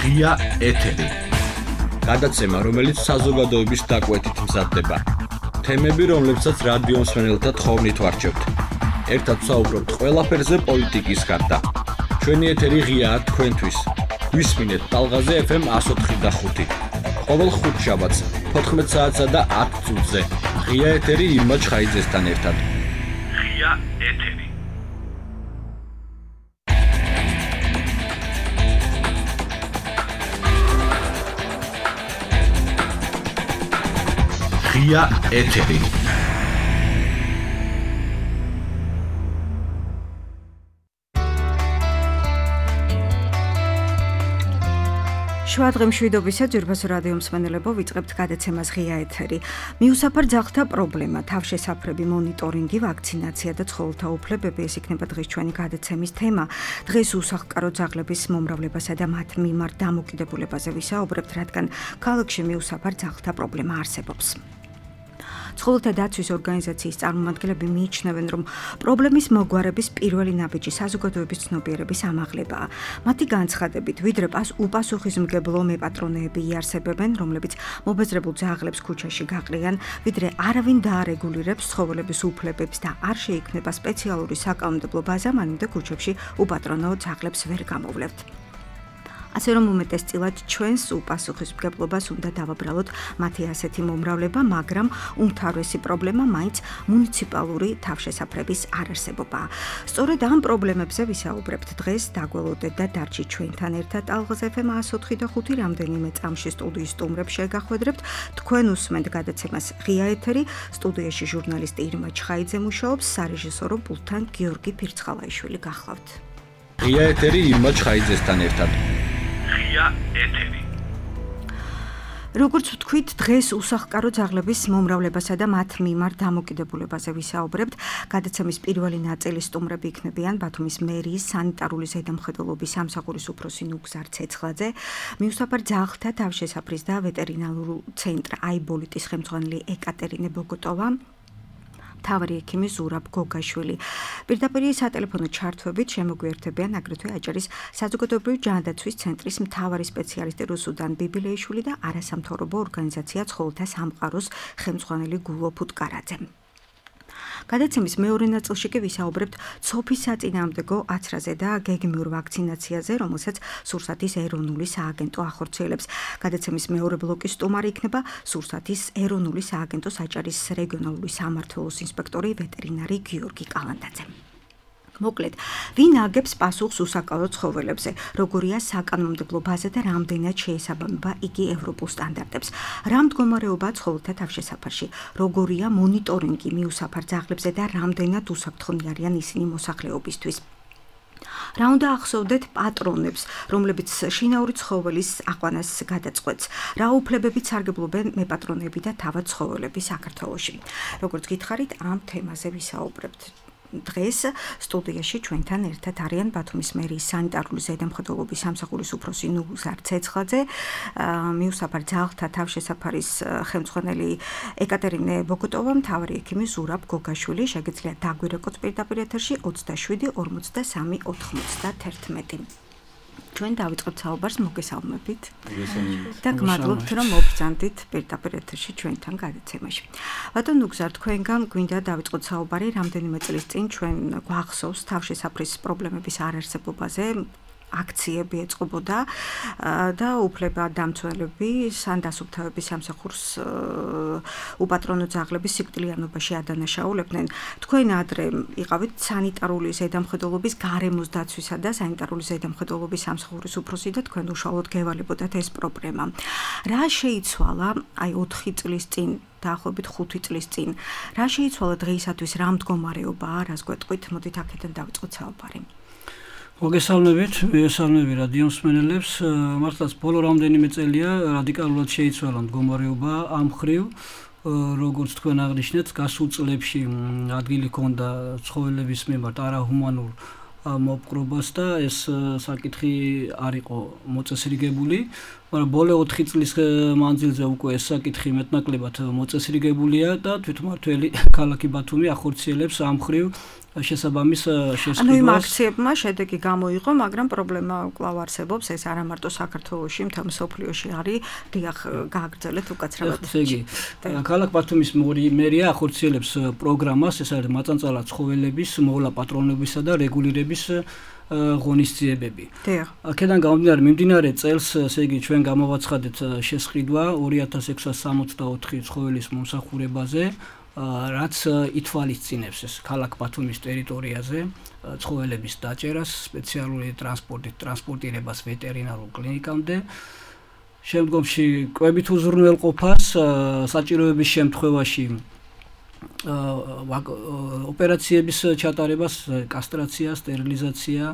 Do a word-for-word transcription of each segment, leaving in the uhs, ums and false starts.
ღია ეთერი. გადაცემა, რომელიც საზოგადოების დაკვეთით მზადდება. თემები, რომლებსაც რადიო მსმენელთა თხოვნით ვარჩევთ. ერთად ვსაუბრობთ ყველაფერზე პოლიტიკის გარდა. ჩვენი ეთერი ღიაა თქვენთვის. გვისმინეთ ტალღაზე ეფ ემ one oh four და five. ყოველ ხუთშაბათს fourteen საათსა და ten წუთზე. ღია ეთერი ირმა ჩხაიძესთან ერთად. ღია ეთერი. ღია ეთერი. შუადღე მშვიდობისა ძვირფასო რადიო მსმენელებო, ვიწყებთ გადაცემას ღია ეთერი. მიუსაფარ ძაღლთა პრობლემა, თავშესაფრები, მონიტორინგი, ვაქცინაცია და ცხოველთა უფლებები, ეს იქნება დღეს ჩვენი გადაცემის თემა. დღეს უსახლკარო ძაღლების მომრავლებასა და მათ მიმართ დამოკიდებულებაზე ვისაუბრებთ, რადგან ქალაქში მიუსაფარ ძაღლთა პრობლემა არსებობს. ცხოველთა დაცვის ორგანიზაციის წარმომადგენლები მიიჩნევენ, რომ პრობლემის მოგვარების პირველი ნაბიჯი საზოგადოების ცნობიერების ამაღლებაა. მათი განცხადებით, ვიდრე უპასუხისმგებლო მეპატრონეები იარსებებენ, რომლებიც მობეზრებულ ძაღლებს ქუჩაში გაყრიან, ვიდრე არავინ დაარეგულირებს ცხოველების უფლებებს და არ შეიქმნება სპეციალური საკანონმდებლო ბაზა, მანამდე ქუჩებში უპატრონო ძაღლებს ვერ გამოვლებთ. ასე რომ უმეტესწილად ჩვენს უპასუხისმგებლობას უნდა დავაბრალოთ მათი ასეთი მომრავლება, მაგრამ უმთავრესი პრობლემა მაინც მუნიციპალური თავშესაფრების არარსებობაა. სწორედ ამ პრობლემებზე ვისაუბრებთ დღეს, დაგველოდეთ და დარჩით ჩვენთან ერთად ტალღაზე ეფ ემ one oh four და five რამდენიმე წამში სტუდიის სტუმრებს შეგახვედრებთ. თქვენ უსმენთ გადაცემას ღია ეთერი, სტუდიაში ჟურნალისტი ირმა ჩხაიძე მუშაობს, სარეჟისორო პულტთან გიორგი ფირცხალაიშვილი გახლავთ. ღია ეთერი ირმა ჩხაიძესთან ერთად. ღია ეთერი. როგორც ვთქვით, დღეს უსახლკარო ძაღლების მომრავლებასა და მათ მიმართ დამოკიდებულებაზე ვისაუბრებთ. გადაცემის პირველი ნაწილის სტუმრები იქნებიან ბათუმის მერიის სანიტარული ზედამხედველობის სამსახურის უფროსი ნუგზარ ცეცხლაძე, მიუსაფარ ძაღლთა თავშესაფრის და ვეტერინარულ ცენტრ აიბოლიტის ხელმძღვანელი ეკატერინე ბოგოტოვა, მთავარი ექიმი ზურაბ გოგაშვილი. პირდაპირ სატელეფონო ჩართვებით შემოგვიერთებიან აგრეთვე აჭარის საზოგადოებრივი ჯანდაცვის ცენტრის მთავარი სპეციალისტი რუსუდან ბიბილეიშვილი და არასამთავრობო ორგანიზაცია ცხოველთა სამყაროს ხელმძღვანელი გულო ფუტკარაძე. გადაცემის მეორე ნაწილში კი ვისაუბრებთ ცოფის საწინააღმდეგო აცრაზე და გეგმიურ ვაქცინაციაზე, რომელსაც სურსათის ეროვნული სააგენტო ახორციელებს. გადაცემის მეორე ბლოკის სტუმარი იქნება სურსათის ეროვნული სააგენტოს აჭარის რეგიონალური სამმართველოს ინსპექტორი ვეტერინარი გიორგი კალანდაძე. მოკლედ, ვინ აგებს პასუხს უსაკავო ცხოველებზე, როგორია საკანონმდებლო ბაზა და რამდენად შეესაბამება იგი ევროპულ სტანდარტებს, რა მდგომარეობაა ცხოველთა თავშესაფარში, როგორია მონიტორინგი მიუსაფარ ძაღლებზე და რამდენად უსაფრთხონი არიან ისინი მოსახლეობისთვის. რა უნდა ახსოვდეთ პატრონებს, რომლებიც შინაური ცხოველის აყვანას გადაწყვეტს, რა უფლებებით სარგებლობენ მეპატრონეები და თავად ცხოველები საქართველოში. როგორც გითხარით, ამ თემაზე ვისაუბრებთ. დღეს სტუდიაში ჩვენთან ერთად არიან ბათუმის მერიის სანიტარული ზედამხედველობის სამსახურის უფროსი ნუგზარ ცეცხლაძე, მიუსაფარ ძაღლთა თავშესაფარის ხელმძღვანელი ეკატერინე ბოგოტოვა, მთავარი ექიმი ზურაბ გოგაშვილი. შეგიძლიათ დაგვირეკოთ პირდაპირ ეთერში ოცდაშვიდი ორმოცდასამი ოთხმოცდაათერთმეტი. ჩვენ დავიწყებთ საუბარს, მოგესალმებით და გმადლობთ, რომ მობრძანდით პირდაპირ ეთერში ჩვენთან გადაცემაში. ბატონ ნუგზარ, თქვენგან გვინდა დავიწყოთ საუბარი. რამდენიმე წლის წინ ჩვენ გვახსოვს თავშესაფრის პრობლემების არარსებობაზე აქციები ეწყობოდა და უფლება დამცველები სანდასუფთავების სამსახურს უპატრონო ძაღლების სიკვდილიანობაში ადანაშაულებდნენ. თქვენ ადრე იყავით სანიტარული ზედამხედველობის გარემოს დაცვისა და სანიტარული ზედამხედველობის სამსახურის უფროსი და თქვენ უშუალოდ გევალებოდათ ეს პრობლემა. რა შეიცვალა აი ოთხი წლის წინ? დაახლოებით ხუთი წლის წინ. რა შეიცვალა დღეისათვის, რა მდგომარეობაა, რას გვეტყვით? მოდით აქედან დავიწყოთ საუბარი. მოგესალმებით, მოგესალმები რადიო მსმენელებს. მართლაც ბოლო რამდენიმე წელია რადიკალურად შეიცვალა მდგომარეობა ამ მხრივ, როგორც თქვენ აღნიშნეთ, გასულ წლებში ადგილი ჰქონდა ცხოველების მიმართ არაჰუმანურ მოპყრობას და ეს საკითხი არ იყო მოწესრიგებული. მაგრამ ბოლო ოთხი წლის მანძილზე უკვე ეს საკითხი მეტნაკლებად მოწესრიგებულია და თვითმმართველი ქალაქი ბათუმი ახორციელებს ამ მხრივ შესაბამის შესყიდვას. ანუ იმ აქციებმა შედეგი გამოიღო, მაგრამ პრობლემა კვლავ არსებობს, ეს არა მარტო საქართველოში, მთელ მსოფლიოში არის, დიახ, გააგრძელეთ უკაცრავად. ესე იგი, ქალაქ ბათუმის მერია ახორციელებს პროგრამას, ეს არის მაწანწალა ცხოველების მოვლა პატრონებისა და რეგულირების ღონისძიებები. აქედან გამომდინარე, მიმდინარე წელს, ესე იგი, ჩვენ გამოვაცხადეთ შესყიდვა ორი ათას ექვსას სამოცდაოთხი ცხოველის მომსახურებაზე, რაც ითვალისწინებს ეს ქალაქ ბათუმის ტერიტორიაზე ცხოველების დაჭერას, სპეციალური ტრანსპორტით ტრანსპორტირებას ვეტერინარულ კლინიკამდე. შემდგომში კვებით უზრუნველყოფას, საჭიროების შემთხვევაში ოპერაციების ჩატარებას, კასტრაცია, სტერილიზაცია,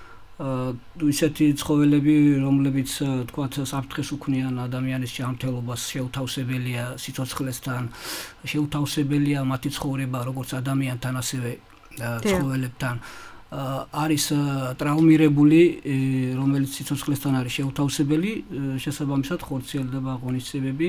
ისეთი ცხოველები, რომლებიც თქვათ საფრთხეს უქმნიან ადამიანის ჯანმრთელობას, შეუთავსებელია სიცოცხლესთან, შეუთავსებელია მათი ცხოვრება როგორც ადამიანთან, ასევე ცხოველებთან. არის ტრავმირებული, რომელიც სიცოცხლესთან არის შეუთავსებელი, შესაბამისად ხორციელდება ღონისძიებები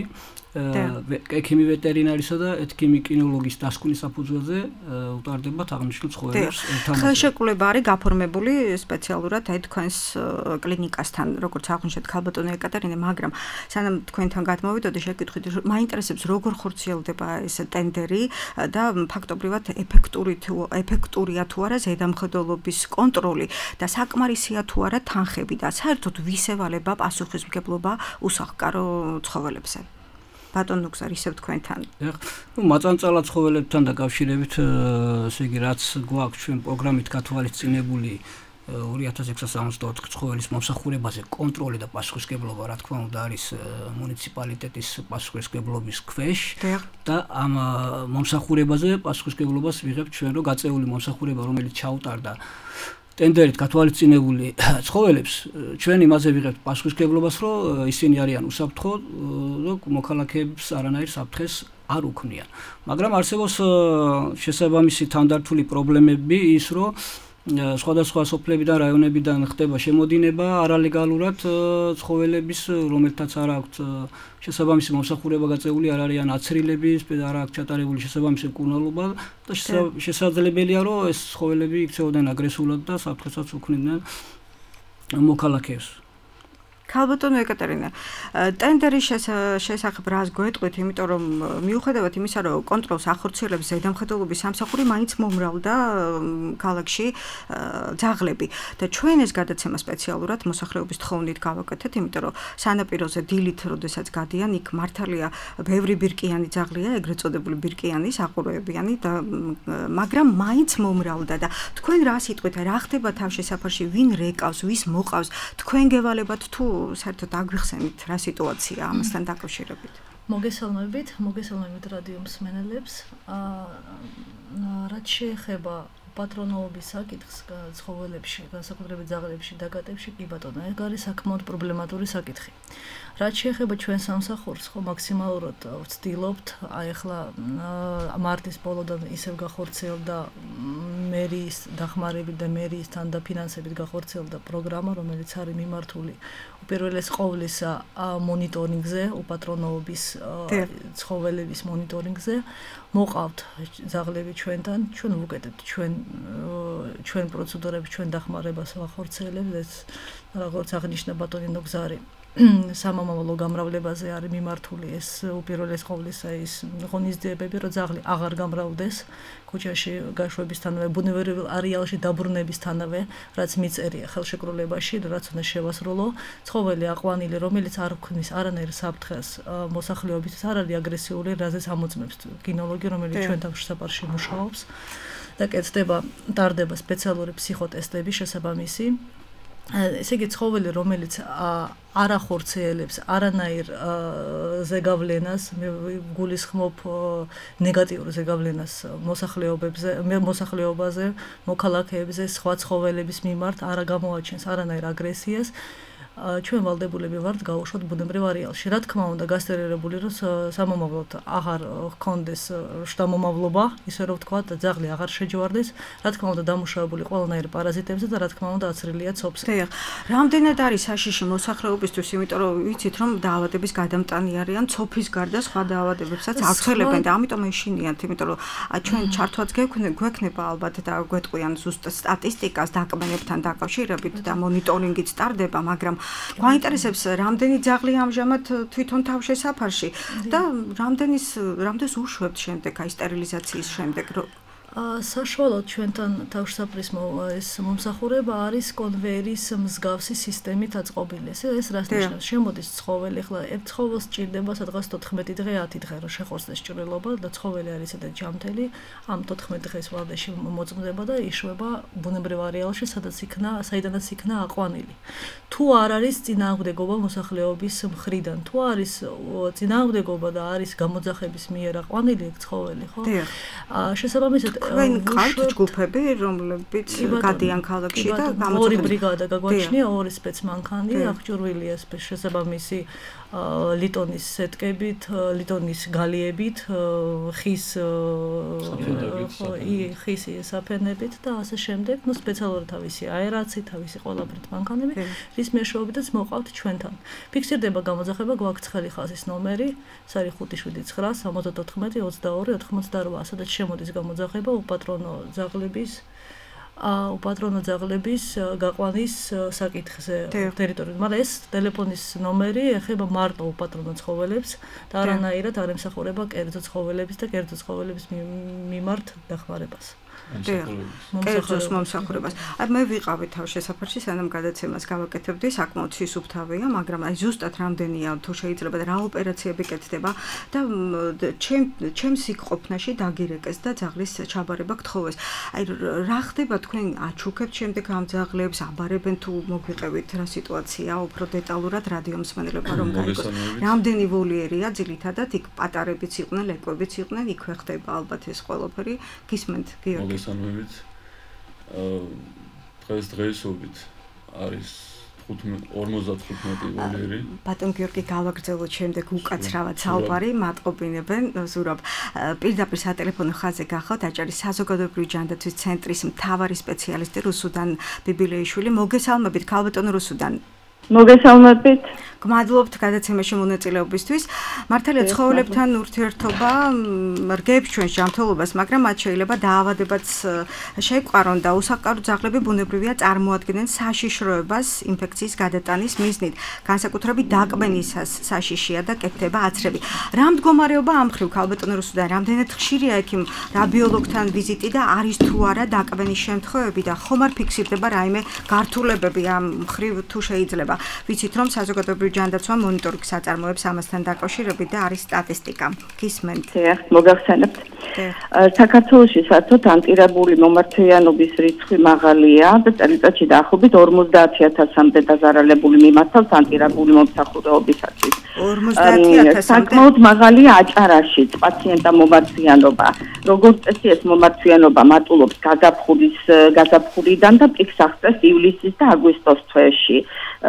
ექიმი ვეტერინარისა და ეთქიმი კინოლოგის დასკვნის საფუძველზე უტარდებათ აღნიშნულ ცხოველებს ერთმანეთს. ხელშეკრულება არის გაფორმებული სპეციალურად აი თქვენს კლინიკასთან, როგორც აღნიშნეთ ქალბატონო ეკატერინე, მაგრამ სანამ თქვენთან გადმოვიდოდი, შეკითხვით, მაინტერესებს როგორ ხორციელდება ეს ტენდერი და ფაქტობრივად ეფექტური ეფექტურია თუ არა ზედამხედველობის კონტროლი და საკმარისია თუ არა თანხები და საერთოდ ვის ევალება პასუხისმგებლობა უსახლკარო ცხოველებსა. ბატონ ნუგზარ, ისევ თქვენთან. ნუ მაწანწალა ცხოველებთან დაკავშირებით, ესე იგი, რაც გვაქვს ჩვენ პროგრამით გათვალისწინებული ორი ათას ექვსას სამოცდაოთხი ცხოველის მომსახურებაზე კონტროლი და პასუხისმგებლობა, რა თქმა უნდა, არის მუნიციპალიტეტის პასუხისმგებლობის ქვეშ და ამ მომსახურებაზე პასუხისმგებლობას ვიღებთ ჩვენ, რომ გაწეული მომსახურება, რომელიც ჩაუტარდა ტენდერით გათვალისწინებული ცხოველებს, ჩვენ იმაზე ვიღებთ პასუხისმგებლობას, რომ ისინი არიან უსაფრთხო, რომ მოქალაქეებს არანაირ საფრთხეს არ უქმნიან. მაგრამ არსებობს შესაბამისი თანდართული პრობლემები ის, რომ სხვადასხვა სოფლებიდან, რაიონებიდან ხდება შემოდინება არალეგალურად ცხოველების, რომელთაც არ აქვთ შესაბამისი მომსახურება გაწეული, არ არიან აცრილები, არ აქვს ჩატარებული შესაბამისი მკურნალობა და შესაძლებელია, რომ ეს ცხოველები იქცეოდნენ აგრესიულად და საფრთხესაც უქმნიდნენ მოქალაქეებს. ქალბატონო ეკატერინე, ტენდერის შესახებ რას გვეტყვით, იმიტომ რომ მიუხედავად იმისა, რომ კონტროლს ახორციელებს ზედამხედველობის სამსახური, მაინც მომრავლდა ქალაქში ძაღლები და ჩვენ ეს გადაცემა სპეციალურად მოსახლეობის თხოვნით გავაკეთეთ, იმიტომ რომ სანაპიროზე დილით, როდესაც გადიან, იქ მართალია ბევრი ბირკიანი ძაღლია, ეგრეთ წოდებული ბირკიანი, საყუროებიანი და მაგრამ მაინც მომრავლდა და თქვენ რა სიტყვით, რა ხდება თავშესაფარში, ვინ რეკავს, ვის მოყავს, თქვენ გევალებათ თუ საერთოდ აგვიხსენით რა სიტუაცია ამასთან დაკავშირებით. მოგესალმებით, მოგესალმებით რადიო მსმენელებს. რაც შეეხება პატრონობის საკითხს ცხოველებში, განსაკუთრებით ძაღლებში დაკატებში, კი ბატონო, ეს არის საკმაოდ პრობლემატური საკითხი. რაც შეეხება ჩვენ სამსახურს, ხო მაქსიმალურად ვცდილობთ, აი ახლა მარტის ბოლოდან ისევ გახორციელდა მერიის დახმარებით და მერიისთან და ფინანსებით გახორციელდა პროგრამა, რომელიც არის მიმართული უპირველეს ყოვლისა მონიტორინგზე, უპატრონობის ცხოველების მონიტორინგზე. მოყავთ ძაღლები ჩვენთან, ჩვენ ვუკეთებთ ჩვენ ჩვენ პროცედურებს, ჩვენ დახმარებას ვახორციელებთ, როგორც აღნიშნა ბატონი ნუგზარი. სამამულო გამრავლებაზე არის მიმართული ეს უპირველეს ყოვლისა ის ღონისძიებები, რომ ძაღლი აღარ გამრავლდეს ქუჩაში გაშვებისთანავე, ბუნებრივ არეალში დაბრუნებისთანავე, რაც მიწერია ხელშეკრულებაში, რაც უნდა შევასრულო. ცხოველი აყვანილი, რომელიც არ ქმნის არანაირ საფრთხეს მოსახლეობისთვის, არ არის აგრესიული, რაზეც ამოწმებს კინოლოგი, რომელიც ჩვენთან შესაძლებელში მუშაობს და კეთდება, ტარდება სპეციალური ფსიქოტესტები შესაბამისი. ესე იგი ცხოველი, რომელიც არ ახორციელებს არანაირ ზეგავლენას, მე გულისხმობ ნეგატიურ ზეგავლენას მოსახლეობებზე, მოსახლეობაზე, მოქალაქეებზე, სხვა ცხოველების მიმართ არ გამოაჩენს არანაირ აგრესიას, ჩვენ ვალდებულები ვართ გავუშვათ ბუნებრივ არეალში. რა თქმა უნდა, გასტერირებული რომ სამომავლოდ აღარ ჰქონდეს შთამომავლობა, ისე რომ ვთქვა, ძაღლი აღარ შეჯვარდეს, რა თქმა უნდა, დამუშავებული ყველანაირ პარაზიტებზე და რა თქმა უნდა, აცრილია ცოფზე. დიახ. რამდენად არის საშიში მოსახლეობისთვის, იმიტომ რომ ვიცით, რომ დაავადების გადამტანი არიან, ცოფის გარდა სხვა დაავადებებსაც აღწევენ და ამიტომ ეშინიანთ, იმიტომ რომ ჩვენ ჩართვაც გვექნება ალბათ და გვეტყვიან ზუსტ სტატისტიკას დაკმენებთან დაკავშირებით და მონიტორინგიც ტარდება, მაგრამ გვაინტერესებს რამდენი ძაღლი ამჟამად თვითონ თავშესაფარში და რამდენის რამდენს უშვებთ შემდეგ აი სტერილიზაციის შემდეგ საშუალოდ ჩვენთან თავშესაფრის ეს მომსახურება არის კონვეერის მსგავსი სისტემით აწყობილი. ეს რას ნიშნავს? შემოდის ცხოველი, ახლა ერთ ცხოველს სჭირდება სადღაც თოთხმეტი დღე, ათი დღე, რომ შეხორცდეს ჭრილობა და ცხოველი არის სადაც ჯამთელი, ამ თოთხმეტი დღის ვადაში მოწმდება და იშვება ბუნებრივ არეალში, სადაც იქნა, საიდანაც იქნა აყვანილი. თუ არ არის წინააღმდეგობა მოსახლეობის მხრიდან, თუ არის წინააღმდეგობა და არის გამოძახების მიერ აყვანილი ეგ ცხოველი, ხო? შესაბამისად თქვენ ყავთ ჯგუფები, რომლებიც გადიან ქალაქში და გამოძახებენ. ორი ბრიგადა გაგვაჩნია, ორი სპეცმანქანი, აღჭურვილია შესაბამისი ლიტონის სეტკებით, ლიტონის გალიებით, ხის ხის საფენებით და ასე შემდეგ, ну სპეციალური თავისი აერაცი, თავისი ყველაფრით მანქანები, რის მეშვეობითაც მოყავთ ჩვენთან. ფიქსირდება გამოძახება, გვაქვს ხელი ხაზის ნომერი, ეს არის ხუთი შვიდი ცხრა სამოცდათოთხმეტი ოცდაორი ოთხმოცდარვა, სადაც შემოდის გამოძახება უპატრონო ძაღლების უპატრონო ძაღლების გაყვანის საკითხზე ტერიტორიაზე. მაგრამ ეს ტელეფონის ნომერი ეხება მარტო უპატრონო ცხოველებს და არანაირად არ ემსახურება კერძო ცხოველების და კერძო ცხოველების მიმართ დახმარებას. კერძოს მომსახურებას. აი მე ვიყავი თავშესაფარში, სანამ გადაცემას გავაკეთებდი, საკმაოდ სისუფთავეა, მაგრამ აი ზუსტად რამდენია თუ შეიძლება და რა ოპერაციები კეთდება და ჩემ ჩემს იქ ყოფნაში დაგირეკეს და ძაღლის ჩაბარება გთხოვეს. აი რა ხდება თქვენ აჩუქებთ შემდეგ ამ ძაღლებს, აბარებენ თუ მოგვიყევით რა სიტუაცია, უფრო დეტალურად რადიო მსმენელებმა რომ გაიგოს. რამდენი ვოლიერია ძირითადად იქ პატარებიც იყვნენ, ლეკვებიც იყვნენ, იქვე ხდება ალბათ ეს ყველაფერი. გისმენთ გიორგი? მოგესალმებით. აა დღეს დღეისობით არის ორმოცდახუთმეტი ვოლიერი. ბატონ გიორგი გავაგრძელოთ შემდეგ უკაცრავად საუბარი, მატყობინებენ ზურაბ. პირდაპირ სატელეფონო ხაზზე გახავთ აჭარის საზოგადოებრივი ჯანდაცვის ცენტრის მთავარი სპეციალისტი რუსუდან ბიბილეიშვილი. მოგესალმებით ქალბატონ რუსუდან. მოგესალმებით. გმადლობთ გადაცემაში მონაწილეობისთვის. მართალია ცხოველებთან ურთიერთობა რგებს ჩვენს ჯანმრთელობას, მაგრამ მათ შეიძლება დაავადებაც შეგვყარონ და უსახკარო ძაღლები ბუნებრივია წარმოადგენენ საშიშროებას ინფექციის გადატანის მიზნით. განსაკუთრებით დაკმენისას საშიშია და კეთდება აცრები. რა მდგომარეობა ამ მხრივ ქალბატონ რუსუდან, რამდენად ხშირია იქ რადიოლოგთან ვიზიტი და არის თუ არა დაკმენის შემთხვევები და ხომ არ ფიქსირდება რაიმე გართულებები ამ მხრივ თუ შეიძლება. ვიცით რომ საზოგადოებრივი ჯანდაცვა მონიტორინგს აწარმოებს ამასთან დაკავშირებით და არის სტატისტიკა. გისმენთ? დიახ, მოგახსენებთ. საქართველოში საერთოდ ანტირაბული მომართვიანობის რიცხვი მაღალია და წელიწადში დაახლოებით ორმოცდაათი ათასამდე დაზარალებული მიმართავს ანტირაბული მომსახურებისათვის. ორმოცდაათი ათასამდე. საკმაოდ მაღალია აჭარაშიც პაციენტთა მომართვიანობა. როგორც წესი ეს მომართვიანობა მატულობს გაზაფხულის გაზაფხულიდან და პიკს აღწევს ივლისის და აგვისტოს თვეში.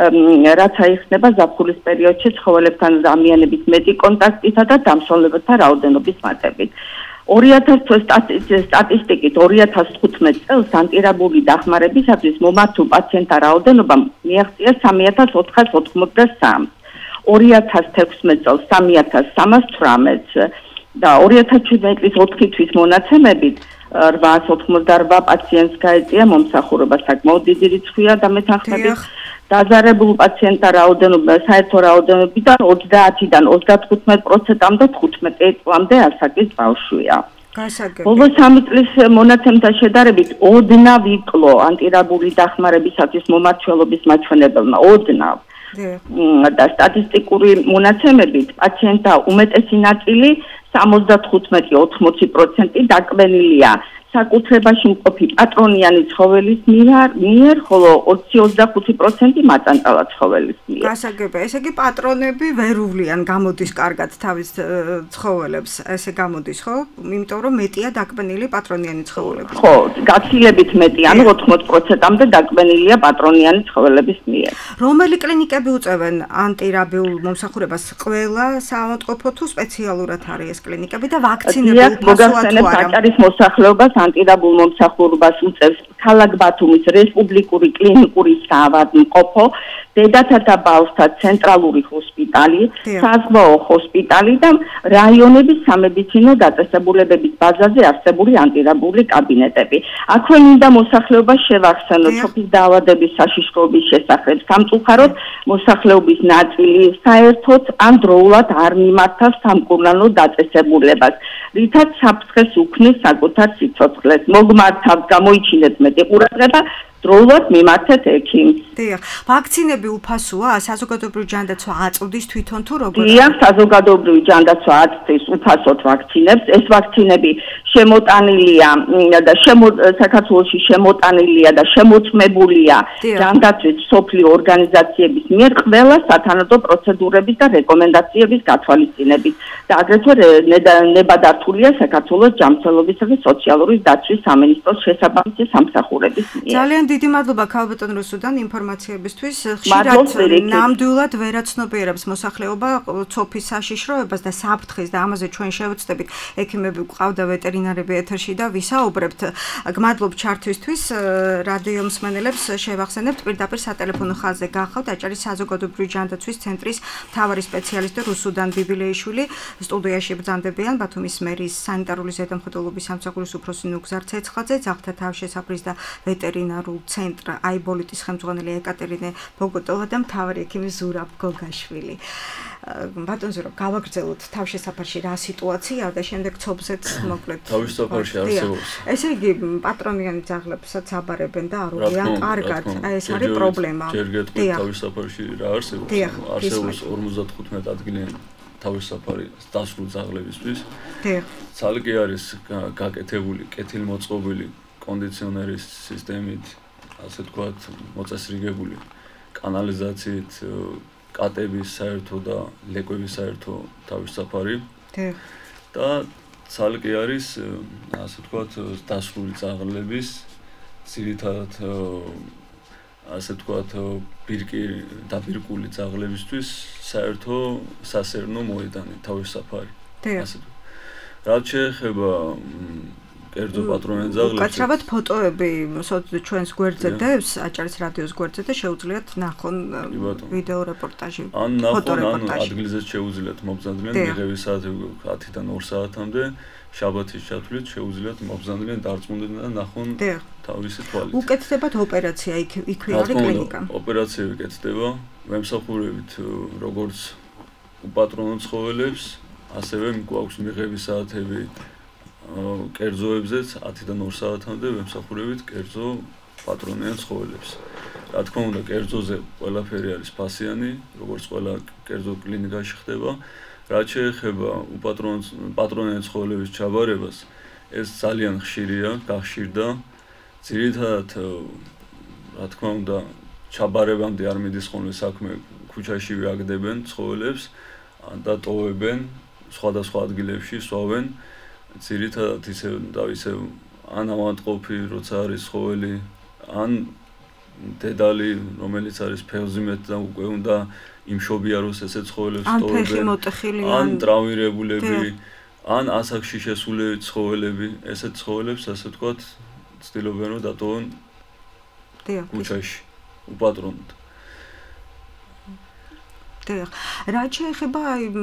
რაც აიხსნება ზაფხულის პერიოდში ცხოველებთან ზამიანების მეტი კონტაქტითა და დამსვენებელთა რაოდენობის მატებით. ორი ათას თვეს სტატისტიკით ორი ათას თხუთმეტ წელს ანტირაბული დახმარებისათვის მომართულ პაციენტთა რაოდენობა მიაღწია სამი ათას ოთხას ოთხმოცდასამს. ორი ათას თექვსმეტ წელს სამი ათას სამას ცხრამეტს და ორი ათას შვიდმეტ წლის ოთხი თვის მონაცემებით რვაას ოთხმოცდარვა პაციენტს გაეწია მომსახურება. საკმაოდ დიდი რიცხვია და მეთანხმებით დაზარებულ პაციენტთა რაოდენობა საერთო რაოდენობიდან ოცდაათიდან ოცდათხუთმეტ პროცენტამდე თხუთმეტი წლამდე ასაკის ბავშვია. ბოლო სამი წლის მონაცემთა შედარებით ოდნავ იკლო ანტირაბული დახმარებისათვის მომართველობის მაჩვენებელმა ოდნავ. და სტატისტიკური მონაცემებით პაციენტთა უმეტესი ნაწილი სამოცდათხუთმეტი ოთხმოცი პროცენტი დაკვენილია საკუთრებაში მყოფი პატრონიანი ცხოველის მიერ, მიერ, ხოლო ოცი ოცდახუთი პროცენტი მაწანწალა ცხოველის მიერ. გასაგებია, ესე იგი პატრონები ვერ უვლიან გამოდის კარგად თავის ცხოველებს, ესე გამოდის, ხო? იმიტომ რომ მეტია დაკვენილი პატრონიანი ცხოველები. ხო, გაცილებით მეტი, ანუ ოთხმოც პროცენტამდე დაკვენილია პატრონიანი ცხოველების მიერ. რომელი კლინიკები უწევენ ანტირაბიულ მომსახურებას? ყველა საავადმყოფო თუ სპეციალურად არის ეს კლინიკები და ვაქცინები უფასოა თუ არა? საჭარის მოსახლეობას ანტირაბულ მომსახურებას უწევს ქალაქ ბათუმის რესპუბლიკური კლინიკური საავადმყოფო, დედათა და ბავშვთა ცენტრალური ჰოსპიტალი, საზღვაო ჰოსპიტალი და რაიონების სამედიცინო დაწესებულებების ბაზაზე არსებული ანტირაბული კაბინეტები. აქვე მინდა მოსახლეობას შევახსენოთ სოფლის დაავადების საშიშროების შესახებ. სამწუხაროდ მოსახლეობის ნაწილი საერთოდ ან დროულად არ მიმართა სამკურნალო დაწესებულებას, რითაც საფრთხეს უქმნის საკუთარ სიცოცხლეს. მოგმართავთ, გამოიჩინეთ მეტი ყურადღება, დროულად მიმართეთ ექიმს. დიახ, ვაქცინები უფასოა? საზოგადოებრივი ჯანდაცვა აწვდის თვითონ თუ როგორ? დიახ, საზოგადოებრივი ჯანდაცვა აწვდის უფასოდ ვაქცინებს. ეს ვაქცინები შემოტანილია და საქართველოში შემოტანილია და შემოწმებულია ჯანდაცვის მსოფლიო ორგანიზაციების მიერ ყველა სათანადო პროცედურების და რეკომენდაციების გათვალისწინებით და აგრეთვე ნებადართულია საქართველოს ჯანმრთელობისა და სოციალური დაცვის სამინისტროს შესაბამისი სამსახურების მიერ. ძალიან დიდი მადლობა ქალბატონ რუსუდან ინფორმაციებისთვის. ხშირად ნამდვილად ვერაცნობიერებს მოსახლეობა ცოფის საშიშროებას და საფრთხეს და ამაზე ჩვენ შევეცდებით. ექიმები გვყავდა, ვეტერინარები ეთერში და ვისაუბრებთ. გმადლობ ჩართვისთვის. რადიო მსმენელებს შევახსენებთ პირდაპირ სატელეფონო ხაზზე გახავთ აჭარის საზოგადოებრივი ჯანდაცვის ცენტრის მთავარი სპეციალისტი რუსუდან ბიბილეიშვილი. სტუდიაში ბრძანდებიან ბათუმის მერის სანიტარული ზედამხედველობის სამსახურის უფროსი ნუგზარ ცეცხლაძე, ძაღლთა თავშესაფრის და ვეტერინარულ ცენტრ აიბოლიტის ხელმძღვანელი ეკატერინე ბოგოტოვა და მთავარი ექიმი ზურაბ გოგაშვილი. ბატონ ზურაბ, გავაგრძელოთ თავშესაფარში რა სიტუაციაა და შემდეგ ცობზეც მოკლედ. თავშესაფარში არსებობს. ესე იგი პატრონიანი ძაღლებსაც აბარებენ და არ უვლიან კარგად. ეს არის პრობლემა. ჯერ გეტყვით თავშესაფარში რა არსებობს? არსებობს ორმოცდათხუთმეტი ადგილიანი თავშესაფარი დასრულ ძაღლებისთვის. დიახ. ცალკე არის გაკეთებული, კეთილმოწყობილი კონდიციონერის სისტემით, ასე ვთქვათ, მოწესრიგებული კანალიზაციით, კატების საერთო და ლეკვების საერთო თავშესაფარი. და ცალკე არის, ასე ვთქვათ, დასრული ძაღლების, ძირითადად, ასე ვთქვათ, ბირკი და ბირკული ძაღლებისთვის საერთო სასერნო მოედანი თავშესაფარი. ასე ვთქვათ. რაც შეეხება კერძო პატრონიან ძაღლებს. უკაცრავად ფოტოები ჩვენს გვერდზე დევს, აჭარის რადიოს გვერდზე და შეუძლიათ ნახონ ვიდეო რეპორტაჟი. ან ნახონ, ან ადგილზეც შეუძლიათ მობრძანდნენ მიღების საათები ათიდან ორ საათამდე, შაბათის ჩათვლით შეუძლიათ მობრძანდნენ დარწმუნდნენ და ნახონ თავისი თვალით. უკეთდებათ ოპერაცია იქვე არის კლინიკა. ოპერაცია უკეთდება, ვემსახურებით როგორც უპატრონო ცხოველებს, ასევე გვაქვს მიღების საათები კერძოებზეც ათიდან ორ საათამდე ვემსახურებით კერძო პატრონიან ცხოველებს. რა თქმა უნდა, კერძოზე ყველაფერი არის ფასიანი, როგორც ყველა კერძო კლინიკაში ხდება. რაც შეეხება უპატრონო პატრონიან ცხოველების ჩაბარებას, ეს ძალიან ხშირია, გახშირდა. ძირითადად, რა თქმა უნდა, ჩაბარებამდე არ მიდის ხოლმე საქმე, ქუჩაში ვიაგდებენ ცხოველებს და ტოვებენ, სხვადასხვა ადგილებში სვავენ. ძირითადად ისე და ისე ან ავადმყოფი, როცა არის ცხოველი, ან დედალი, რომელიც არის ფეხზე მეტ და უკვე უნდა იმშობიაროს ესე ცხოველებს ტოვებენ, ან ტრავმირებულები, ან ასაკში შესული ცხოველები, ესეთ ცხოველებს, ასე ვთქვათ, ცდილობენ რომ დატოვონ ქუჩაში, უპატრონოდ. დიახ. რაც შეეხება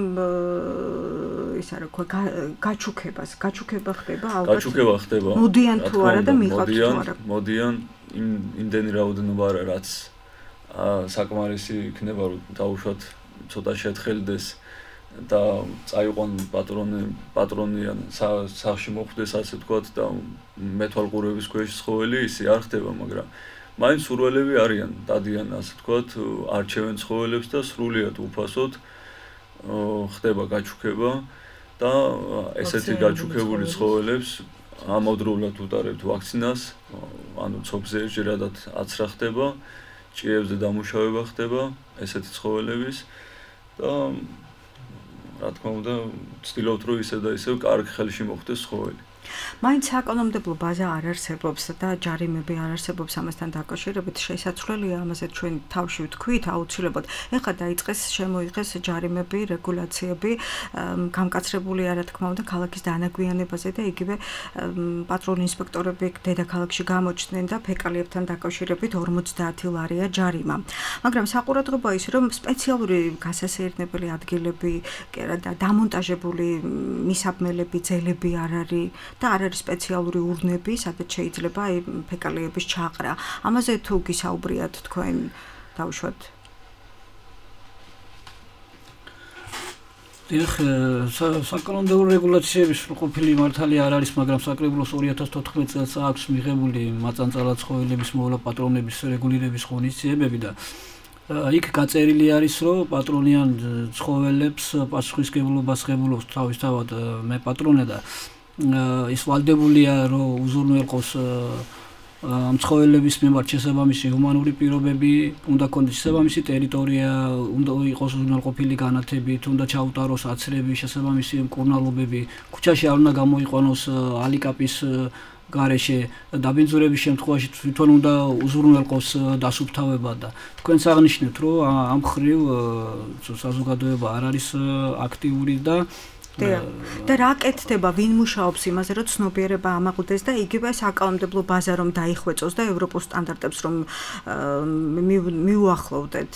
ის არა, გაჩუქებას, გაჩუქება ხდება ალბათ. გაჩუქება ხდება. მოდიან თუ არა და მიყავთ თუ არა. მოდიან იმდენი რაოდენობა არა, რაც საკმარისი იქნება, რომ დაუშვათ ცოტა შეთხელდეს და წაიყვან პატრონი, პატრონიან სახლში მოხვდეს, ასე ვთქვათ, და მეთვალყურების ქვეშ ცხოველი, ისე არ ხდება, მაგრამ მაინც სურველები არიან, დადიან, ასე ვთქვათ, არჩევენ ცხოველებს და სრულიად უფასოდ ხდება გაჩუქება. და ესეთი გაჩუქებული ცხოველებს ამავდროულად უტარებთ ვაქცინას, ანუ ცოფზე ჯერადად აცრა ხდება, ჭიებზე დამუშავება ხდება ესეთი ცხოველების და რა თქმა უნდა, ვცდილობთ რომ ისე და ისე კარგ ხელში მოხვდეს ცხოველი. მაინც საკანონმდებლო ბაზა არ არსებობს და ჯარიმები არ არსებობს ამასთან დაკავშირებით, შესაძლებელია ამაზე ჩვენ თავში ვთქვით აუცილებლად. ეხლა დაიწყეს შემოიღეს ჯარიმები, რეგულაციები, გამკაცრებულია რა თქმა უნდა ქალაქის დანაგვიანებაზე და იგივე პატრულ ინსპექტორები დედაქალაქში გამოჩნდნენ და ფეკალიებთან დაკავშირებით ორმოცდაათი ლარია ჯარიმა. მაგრამ საყურადღებოა ის რომ სპეციალური გასასეირნებელი ადგილები და დამონტაჟებული მისაბმელები, ძელები არ არის და არ არის სპეციალური ურნები, სადაც შეიძლება აი ფეკალიების ჩაყრა. ამაზე თუ გისაუბრიათ თქვენ დავუშვათ. დიახ, საკანონმდებლო რეგულაციების ყოფილი მართალი არ არის, მაგრამ საკრებულოს ორი ათას თოთხმეტ წელს აქვს მიღებული მაწანწალად ცხოველების მოვლა პატრონების რეგულირების ღონისძიებები და იქ გაწერილი არის, რომ პატრონიან ცხოველებს პასუხისმგებლობას ღებულობს თავისთავად მე პატრონე და ის ვალდებულია რომ უზრუნველყოს ამ ცხოველების მიმართ შესაბამისი ჰუმანური პირობები, უნდა კონდეს შესაბამისი ტერიტორია, უნდა იყოს უზრუნველყოფილი განათებით, უნდა ჩაუტაროს აცრები, შესაბამისი მკურნალობები, ქუჩაში არ უნდა გამოიყვანოს ალიკაპის გარეშე, დაბინძურების შემთხვევაში თვითონ უნდა უზრუნველყოს დასუფთავება და თქვენც აღნიშნეთ, რომ ამ ხრივ საზოგადოება არ არის აქტიური და და რა კეთდება, ვინ მუშაობს იმაზე, რომ ცნობიერება ამაყრდეს და იგივე საკანონმდებლო ბაზა რომ დაიხვეწოს და ევროპულ სტანდარტებს რომ მიუახლოვდეთ.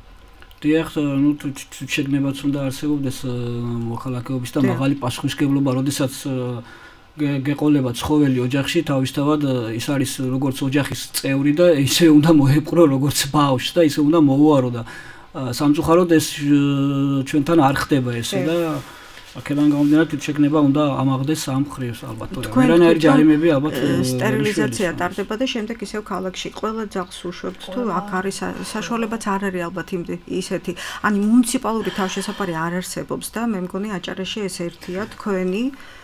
დიახ, ნუ შეგნებაც უნდა არსებობდეს მოქალაქეობის და მაღალი პასუხისმგებლობა, როდესაც გეყოლება ცხოველი ოჯახში, თავისთავად ის არის როგორც ოჯახის წევრი და ისე უნდა მოეპყრო როგორც ბავშვს და ისე უნდა მოუარო და სამწუხაროდ ეს ჩვენთან არ ხდება ესე და აქედან გამომდინარე შეგნება უნდა ამაღლდეს ამ ხრივს ალბათ. ვერანაირი ჯარიმები ალბათ სტერილიზაცია ტარდება და შემდეგ ისევ ქალაქში ყველა ძაღლს უშვებთ თუ აქ არის საშუალებაც არ არის ალბათ ისეთი. ანუ მუნიციპალური თავშესაფარი არ არსებობს და მე მგონი აჭარაში ეს ერთია თქვენი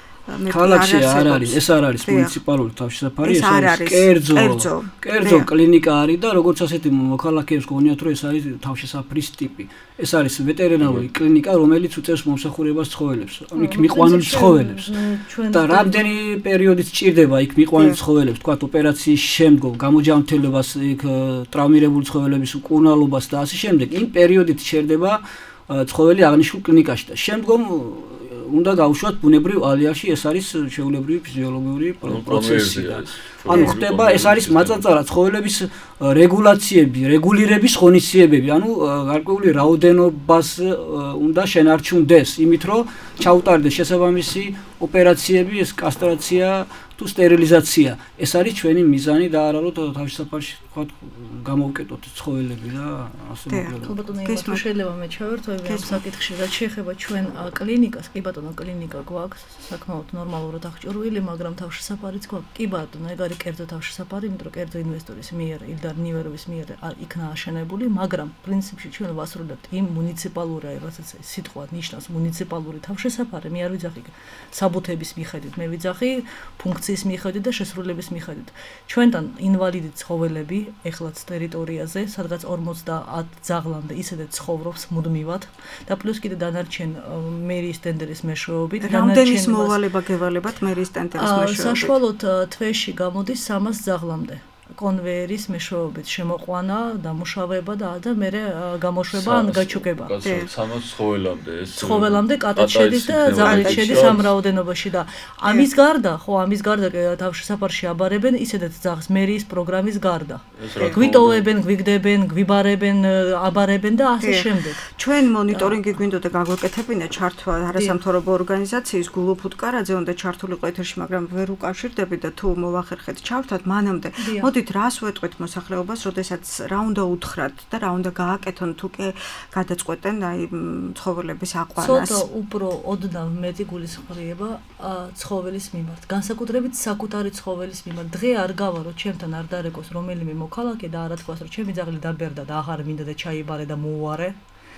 ქალაქში არ არის, ეს არ არის მუნიციპალური თავშესაფარი, ეს არის კერძო, კერძო კლინიკა არის და როგორც ასეთი მოქალაქეებს გონიათ რომ ეს არის თავშესაფრის ტიპი. ეს არის ვეტერინარული კლინიკა, რომელიც უწევს მომსახურებას ცხოველებს, იქ მიყვანილ ცხოველებს. და რამდენი პერიოდით სჭირდება იქ მიყვანილ ცხოველებს, თქვათ ოპერაციის შემდგომ, გამოჯანმრთელებას, იქ ტრავმირებული ცხოველების მკურნალობას და ასე შემდეგ, იმ პერიოდით სჭირდება ცხოველი აღნიშნულ კლინიკაში და შემდგომ უნდა გავუშვათ ბუნებრივ ალიაში, ეს არის ჩვეულებრივი ფიზიოლოგიური პროცესი. ანუ ხდება, ეს არის მაწანწალად ცხოველების რეგულაციები, რეგულირების ღონისძიებები, ანუ გარკვეული რაოდენობას უნდა შენარჩუნდეს, იმით რომ ჩაუტარდეს შესაბამისი ოპერაციები, ეს კასტრაცია თუ სტერილიზაცია. ეს არის ჩვენი მიზანი და არა რომ თავშესაფარში თქვა გამოვკეტოთ ცხოველები და ასე მოკლედ. ხო ბატონო, თუ შეიძლება მე ჩავერთვები ამ საკითხში, რაც შეეხება ჩვენ კლინიკას, კი ბატონო, კლინიკა გვაქვს, საკმაოდ ნორმალურად აღჭურვილი, მაგრამ თავშესაფარიც გვაქვს. კი ბატონო, ეგ არის კერძო თავშესაფარი, იმიტომ რომ კერძო ინვესტორის მიერ, ილდარ ნივეროვის მიერ იქნა აშენებული, მაგრამ პრინციპში ჩვენ ვასრულებთ იმ მუნიციპალური, რასაც სიტყვა ნიშნავს მუნიციპალური თავშესაფარი, მე არ ვიძახი საბუთების მიხედვით, მე ვიძახი ფუნქციის მიხედვით და შესრულების მიხედვით. ჩვენთან ინვალიდი ცხოველები ეხლაც ტერიტორიაზე, სადღაც ორმოცდაათ ძაღლამდე ისედაც ცხოვრობს მუდმივად და პლუს კიდე დანარჩენ მერიის ტენდერის მეშვეობით. რამდენის მოვალება გევალებათ მერიის ტენდერის მეშვეობით? საშუალოდ თვეში გამოდის სამას ძაღლამდე. კონვეერის მეშვეობით შემოყვანა, დამუშავება და და მე გამოშვება ან გაჩუქება. სამას ცხოველამდე ეს ცხოველამდე კატად შედის და ძაღლით შედის ამ რაოდენობაში და ამის გარდა, ხო, ამის გარდა თავშესაფარში აბარებენ ისედაც ძაღლს მერიის პროგრამის გარდა. გვიტოვებენ, გვიგდებენ, გვიბარებენ, აბარებენ და ასე შემდეგ. ჩვენ მონიტორინგი გვინდოდა გაგვეკეთებინა ჩართვა არასამთავრობო ორგანიზაციის გულო ფუტკარაძე უნდა ჩართულიყო ეთერში, მაგრამ ვერ უკავშირდები და თუ მოვახერხეთ ჩავთვათ მანამდე. მოდით რას ვეტყვით მოსახლეობას, როდესაც რა უნდა უთხრათ და რა უნდა გააკეთონ თუ კი გადაწყვეტენ აი ცხოველების აყვანას. ცოტა უფრო ოდნავ მეტი გულისხმობა ცხოველის მიმართ, განსაკუთრებით საკუთარი ცხოველის მიმართ. დღე არ გავა რომ ჩემთან არ დარეკოს რომელიმე მოქალაქე და არა თქვას რომ ჩემი ძაღლი დაბერდა და აღარ მინდა და ჩაიბარე და მოუარე.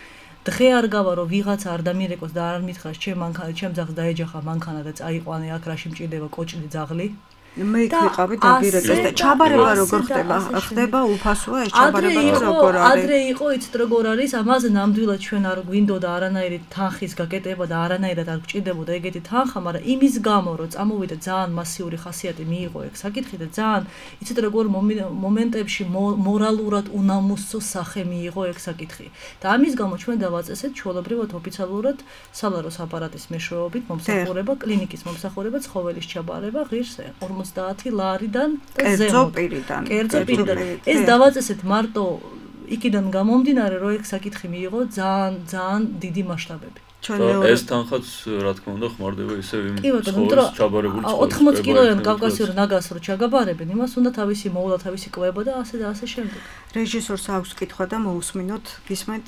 დღე არ გავა რომ ვიღაცა არ დამირეკოს და არ მითხრას ჩემ მანქანა ჩემ ძაღლს დაეჯახა მანქანა და წაიყვანე აქ რაში მჭირდება კოჭლი ძაღლი მე ვიყავი დაგირეკეს და ჩაბარება როგორ ხდება? ხდება უფასოა ეს ჩაბარება როგორ არის? ადრე იყო იცით როგორ არის ამაზე ნამდვილად ჩვენ არ გვინდოდა არანაირი თანხის გაკეტება და არანაირად არ გჭირდებოდა ეგეთი თანხა, მაგრამ იმის გამო რომ წამოვიდა ძალიან მასიური ხასიათი მიიღო ეგ საკითხი და ძალიან იცით როგორ მომენტებში მორალურად უნამუსო სახე მიიღო ეგ საკითხი. და ამის გამო ჩვენ დავაწესეთ ჩვეულებრივად ოფიციალურად სალაროს აპარატის მეშვეობით მომსახურება, კლინიკის მომსახურება, ცხოველის ჩაბარება ღირს ორმოცდაათი ლარიდან და ზემოთ. კერძო პირიდან. კერძო პირიდან. ეს დავაწესეთ მარტო იქიდან გამომდინარე, რომ ეგ საკითხი მიიღო ძალიან ძალიან დიდი მასშტაბები. ეს თანხაც რა თქმა უნდა ხმარდება ისევ იმ ცხოველის ჩაბარებული ცხოველის. ოთხმოცი კილოიან კავკასიურ ნაგაზს რო ჩაგაბარებენ, იმას უნდა თავისი მოვლა, თავისი კვება და ასე და ასე შემდეგ. რეჟისორს აქვს კითხვა და მოусმინოთ, გისმენთ?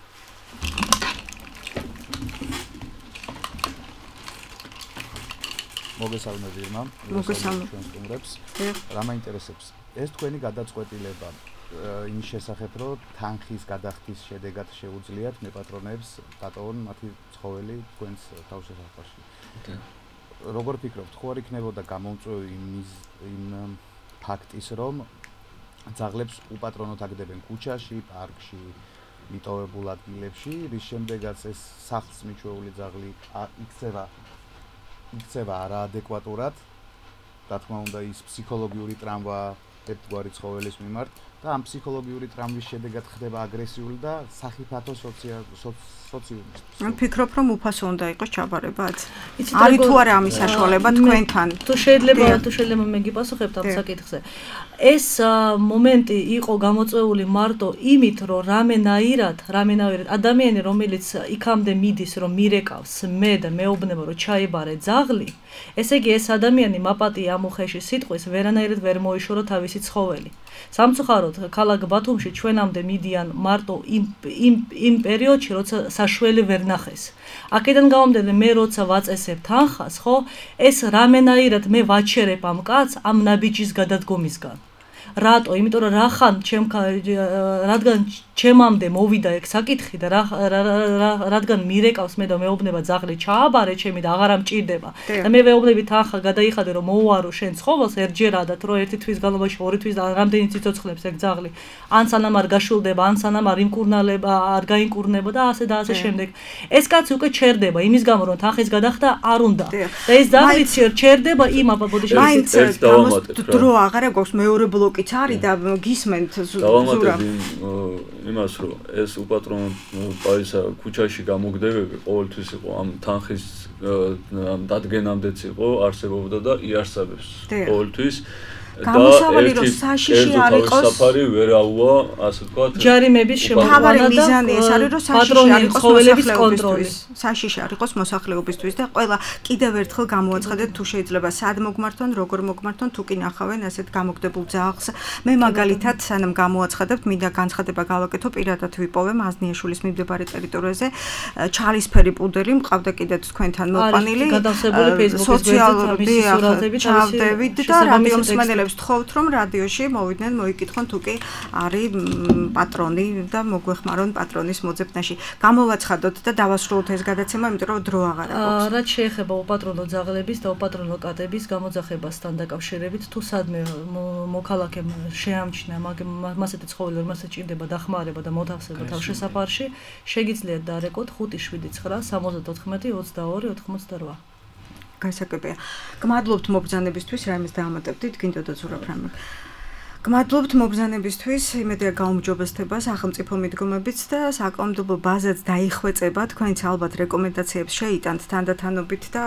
მოგესალმები ირმა, მოგესალმებით ჩვენს სტუმრებს. რა მაინტერესებს? ეს თქვენი გადაწყვეტილება იმის შესახებ, რომ თანხის გადახდის შედეგად შეუძლიათ მეპატრონეებს დატოვონ მათი ცხოველი თქვენს თავშესაფარში. როგორ ფიქრობთ, ხო არ იქნებოდა გამომწვევი იმ ფაქტის, რომ ძაღლებს უპატრონოდ აგდებენ ქუჩაში, პარკში, მიტოვებულ ადგილებში, რის შემდეგაც ეს სახლს მიჩვეული ძაღლი იქცევა იქცევა არაადეკვატურად, რა თქმა უნდა ის ფსიქოლოგიური ტრამვა ერთგვარი ცხოველის მიმართ და ამ ფსიქოლოგიური ტრამვის შედეგად ხდება აგრესიული და სახიფათო სოციუმის. მე ვფიქრობ, რომ უფასო უნდა იყოს ჩაბარებაც. არის თუ არა ამის საშუალება თქვენთან? თუ შეიძლება, თუ შეიძლება მე გიპასუხებთ ამ საკითხზე. ეს მომენტი იყო გამოწვეული მარტო იმით, რომ რამენაირად, რამენაირად ადამიანი, რომელიც იქამდე მიდის, რომ მირეკავს მე და მეუბნება, რომ ჩაიბარე ძაღლი, ესე იგი ეს ადამიანი მაპატი ამ უხეში სიტყვის ვერანაირად ვერ მოიშორო თავისი ცხოველი. სამწუხაროდ, ქალაქ ბათუმში ჩვენამდე მიდიან მარტო იმ იმ იმ პერიოდში, როცა საშველი ვერ ნახეს. აქედან გამომდინარე, მე როცა ვაწესებ თანხას, ხო, ეს რამენაირად მე ვაჩერებ ამ კაცს ამ ნაბიჯის გადადგომისგან. რატო? იმიტომ რომ რახან ჩემ რადგან ჩემამდე მოვიდა ეგ საკითხი და რადგან მირეკავს მე და მეუბნება ძაღლი ჩააბარე ჩემი და აღარა მჭირდება და მე ვეუბნები თანხა გადაიხადე რომ მოუარო შენ ცხოველს ერთჯერადად რომ ერთი თვის განმავლობაში ორი თვის და რამდენი ციცოცხლებს ეგ ძაღლი ან სანამ არ გაშულდება ან სანამ არ იმკურნალება არ გაიმკურნება და ასე და ასე შემდეგ ეს კაცი უკვე ჩერდება იმის გამო რომ თანხის გადახდა არ უნდა და ეს ძაღლიც ჩერდება იმ აბაბოდიში მაინც დრო აღარა გვაქვს მეორე ბლოკიც არის და გისმენთ ზურაბ იმას რომ ეს უპატრონო პაისა ქუჩაში გამოგდებები ყოველთვის იყო ამ თანხის ამ დადგენამდეც იყო არსებობდა და იარსებებს ყოველთვის გამოსავალი რომ საშიში არ იყოს საფარი ვერაუა ასე ვთქვათ ჯარიმების შემოყვანა და მიზანი ეს არის რომ საშიში არ იყოს ცხოველების კონტროლი საშიში არ იყოს მოსახლეობისთვის და ყველა კიდევ ერთხელ გამოაცხადეთ თუ შეიძლება სად მოგმართონ როგორ მოგმართონ თუ კი ნახავენ ასეთ გამოგდებულ ძაღლს მე მაგალითად სანამ გამოაცხადებთ მინდა განცხადება გავაკეთო პირადად ვიპოვე მაზნიაშვილის მიმდებარე ტერიტორიაზე ჩალისფერი პუდელი მყავდა კიდეც თქვენთან მოყვანილი სოციალური სურათებით და რადიომსმენელებს ვთხოვთ რომ რადიოში მოვიდნენ მოიკითხონ თუ კი არის პატრონი და მოგვეხმარონ პატრონის მოძებნაში გამოვაცხადოთ და დავასრულოთ ეს გადაცემა იმიტომ რომ დრო აღარ აქვს რაც შეეხება უპატრონო ძაღლების და უპატრონო კატების გამოძახებასთან დაკავშირებით თუ სადმე მოქალაქემ შეამჩნია მასეთი ცხოველი რომელსაც ჭირდება დახმარება და მოთავსება თავშესაფარში შეგიძლიათ დარეკოთ ხუთი შვიდი ცხრა სამოცდაოთხმეტი ოცდაორი ოთხმოცდარვა გასაგებია. გმადლობთ მობრძანებისთვის, რაიმეს დაამატებდით, გინდოდა ზურაბ რამე. გმადლობთ მობრძანებისთვის, იმედია გაუმჯობესდება სახელმწიფო მიდგომებიც და საკანონმდებლო ბაზაც დაიხვეწება, თქვენც ალბათ რეკომენდაციებს შეიტანთ თანდათანობით და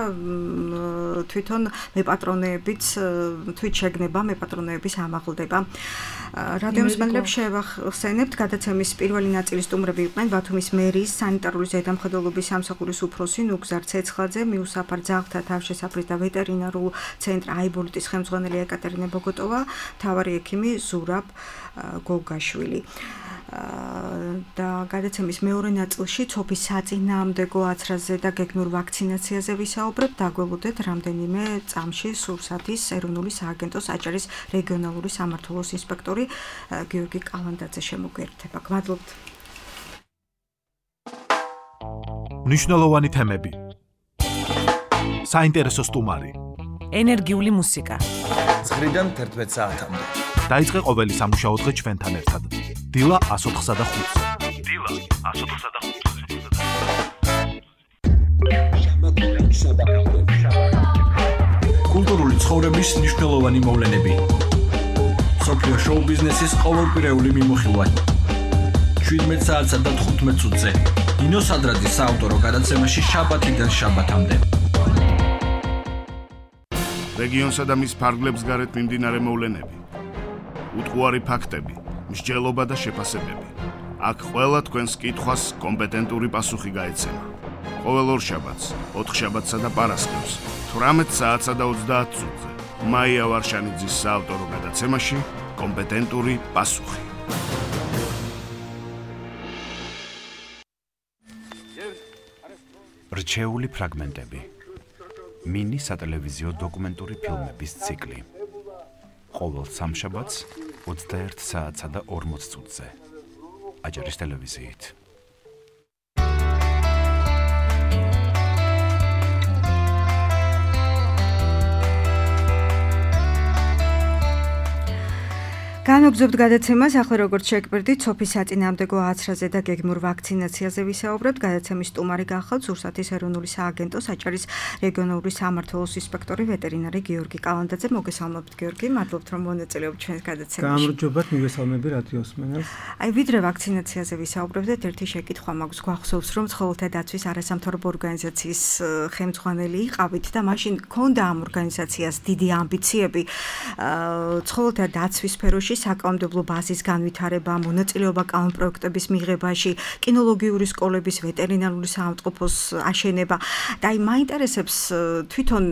თვითონ მეპატრონეებიც თვით შეგნება მეპატრონეების ამაღლდება. რადიომსმენელებს შევახსენებთ, გადაცემის პირველი ნაწილის სტუმრები იყვნენ ბათუმის მერიის სანიტარული ზედამხედველობის სამსახურის უფროსი ნუგზარ ცეცხლაძე, მიუსაფარ ძაღლთა თავშესაფრის და ვეტერინარულ ცენტრ აიბოლიტის ხელმძღვანელი ეკატერინე ბოგოტოვა, მთავარი ექიმი ზურაბ გოგაშვილი. და გადაცემის მეორე ნაწილში ცოფის საწინააღმდეგო აცრაზე და გეგმურ ვაქცინაციაზე ვისაუბრებთ. დაგველოდეთ რამდენიმე წამში სურსათის ეროვნული სააგენტოს აჭარის რეგიონალური სამმართველოს ინსპექტორი გიორგი კალანდაძე შემოგვიერთება. გმადლობთ. მნიშვნელოვანი თემები. საინტერესო სტუმარი. ენერგიული მუსიკა. ცხრიდან თერთმეტ საათამდე. დაიწყე ყოველი სამუშაო დღე ჩვენთან ერთად. დილა ას ოთხსა და ხუთზე. დილა ას ოთხსა და ხუთზე. კულტურული ცხოვრების მნიშვნელოვანი მოვლენები. სოფლიო შოუ ბიზნესის ყოველკვირეული მიმოხილვა. შვიდმეტ საათსა და თხუთმეტ წუთზე. ნინო სადრაძის საავტორო გადაცემაში შაბათიდან შაბათამდე. რეგიონსა და მის ფარგლებს გარეთ მიმდინარე მოვლენები. უტყუარი ფაქტები, მსჯელობა და შეფასებები. აქ ყველა თქვენს კითხვას კომპეტენტური პასუხი გაეცემა. ყოველ ორშაბათს, ოთხშაბათსა და პარასკევს, თვრამეტ საათსა და ოცდაათ წუთზე. მაია ვარშანიძის საავტორო გადაცემაში კომპეტენტური პასუხი. რჩეული ფრაგმენტები. მინი სატელევიზიო დოკუმენტური ფილმების ციკლი. ყოველ სამშაბათს ოცდაერთ საათსა და ორმოც წუთზე. აჯარის ტელევიზიით. განვაგრძობთ გადაცემას, ახლა როგორც შეგბერდით, სოფის საწინააღმდეგო აცრაზე და გეგმურ ვაქცინაციაზე ვისაუბრებთ. გადაცემის სტუმარი გახლავთ სურსათის ეროვნული სააგენტო საჭარის რეგიონალური სამმართველოს ინსპექტორი ვეტერინარი გიორგი კალანდაძე. მოგესალმებით გიორგი, მადლობთ რომ მონაწილეობთ ჩვენს გადაცემაში. გამარჯობათ, მივესალმები რადიოს მსმენელს. აი, ვიდრე ვაქცინაციაზე ვისაუბრებთ, ერთი შეკითხვა მაქვს, გვახსოვს რომ ცხოველთა დაცვის არასამთავრობო ორგანიზაციის ხელმძღვანელი იყავით და მაშინ ჰქონდა ამ ორგანიზაციას დიდი ამბიციები ცხოველთა დაცვის სფეროში საკანონმდებლო ბაზის განვითარება, მონაწილეობა კანონპროექტების მიღებაში, კინოლოგიური სკოლების, ვეტერინარული საავადმყოფოს აშენება. და აი მაინტერესებს თვითონ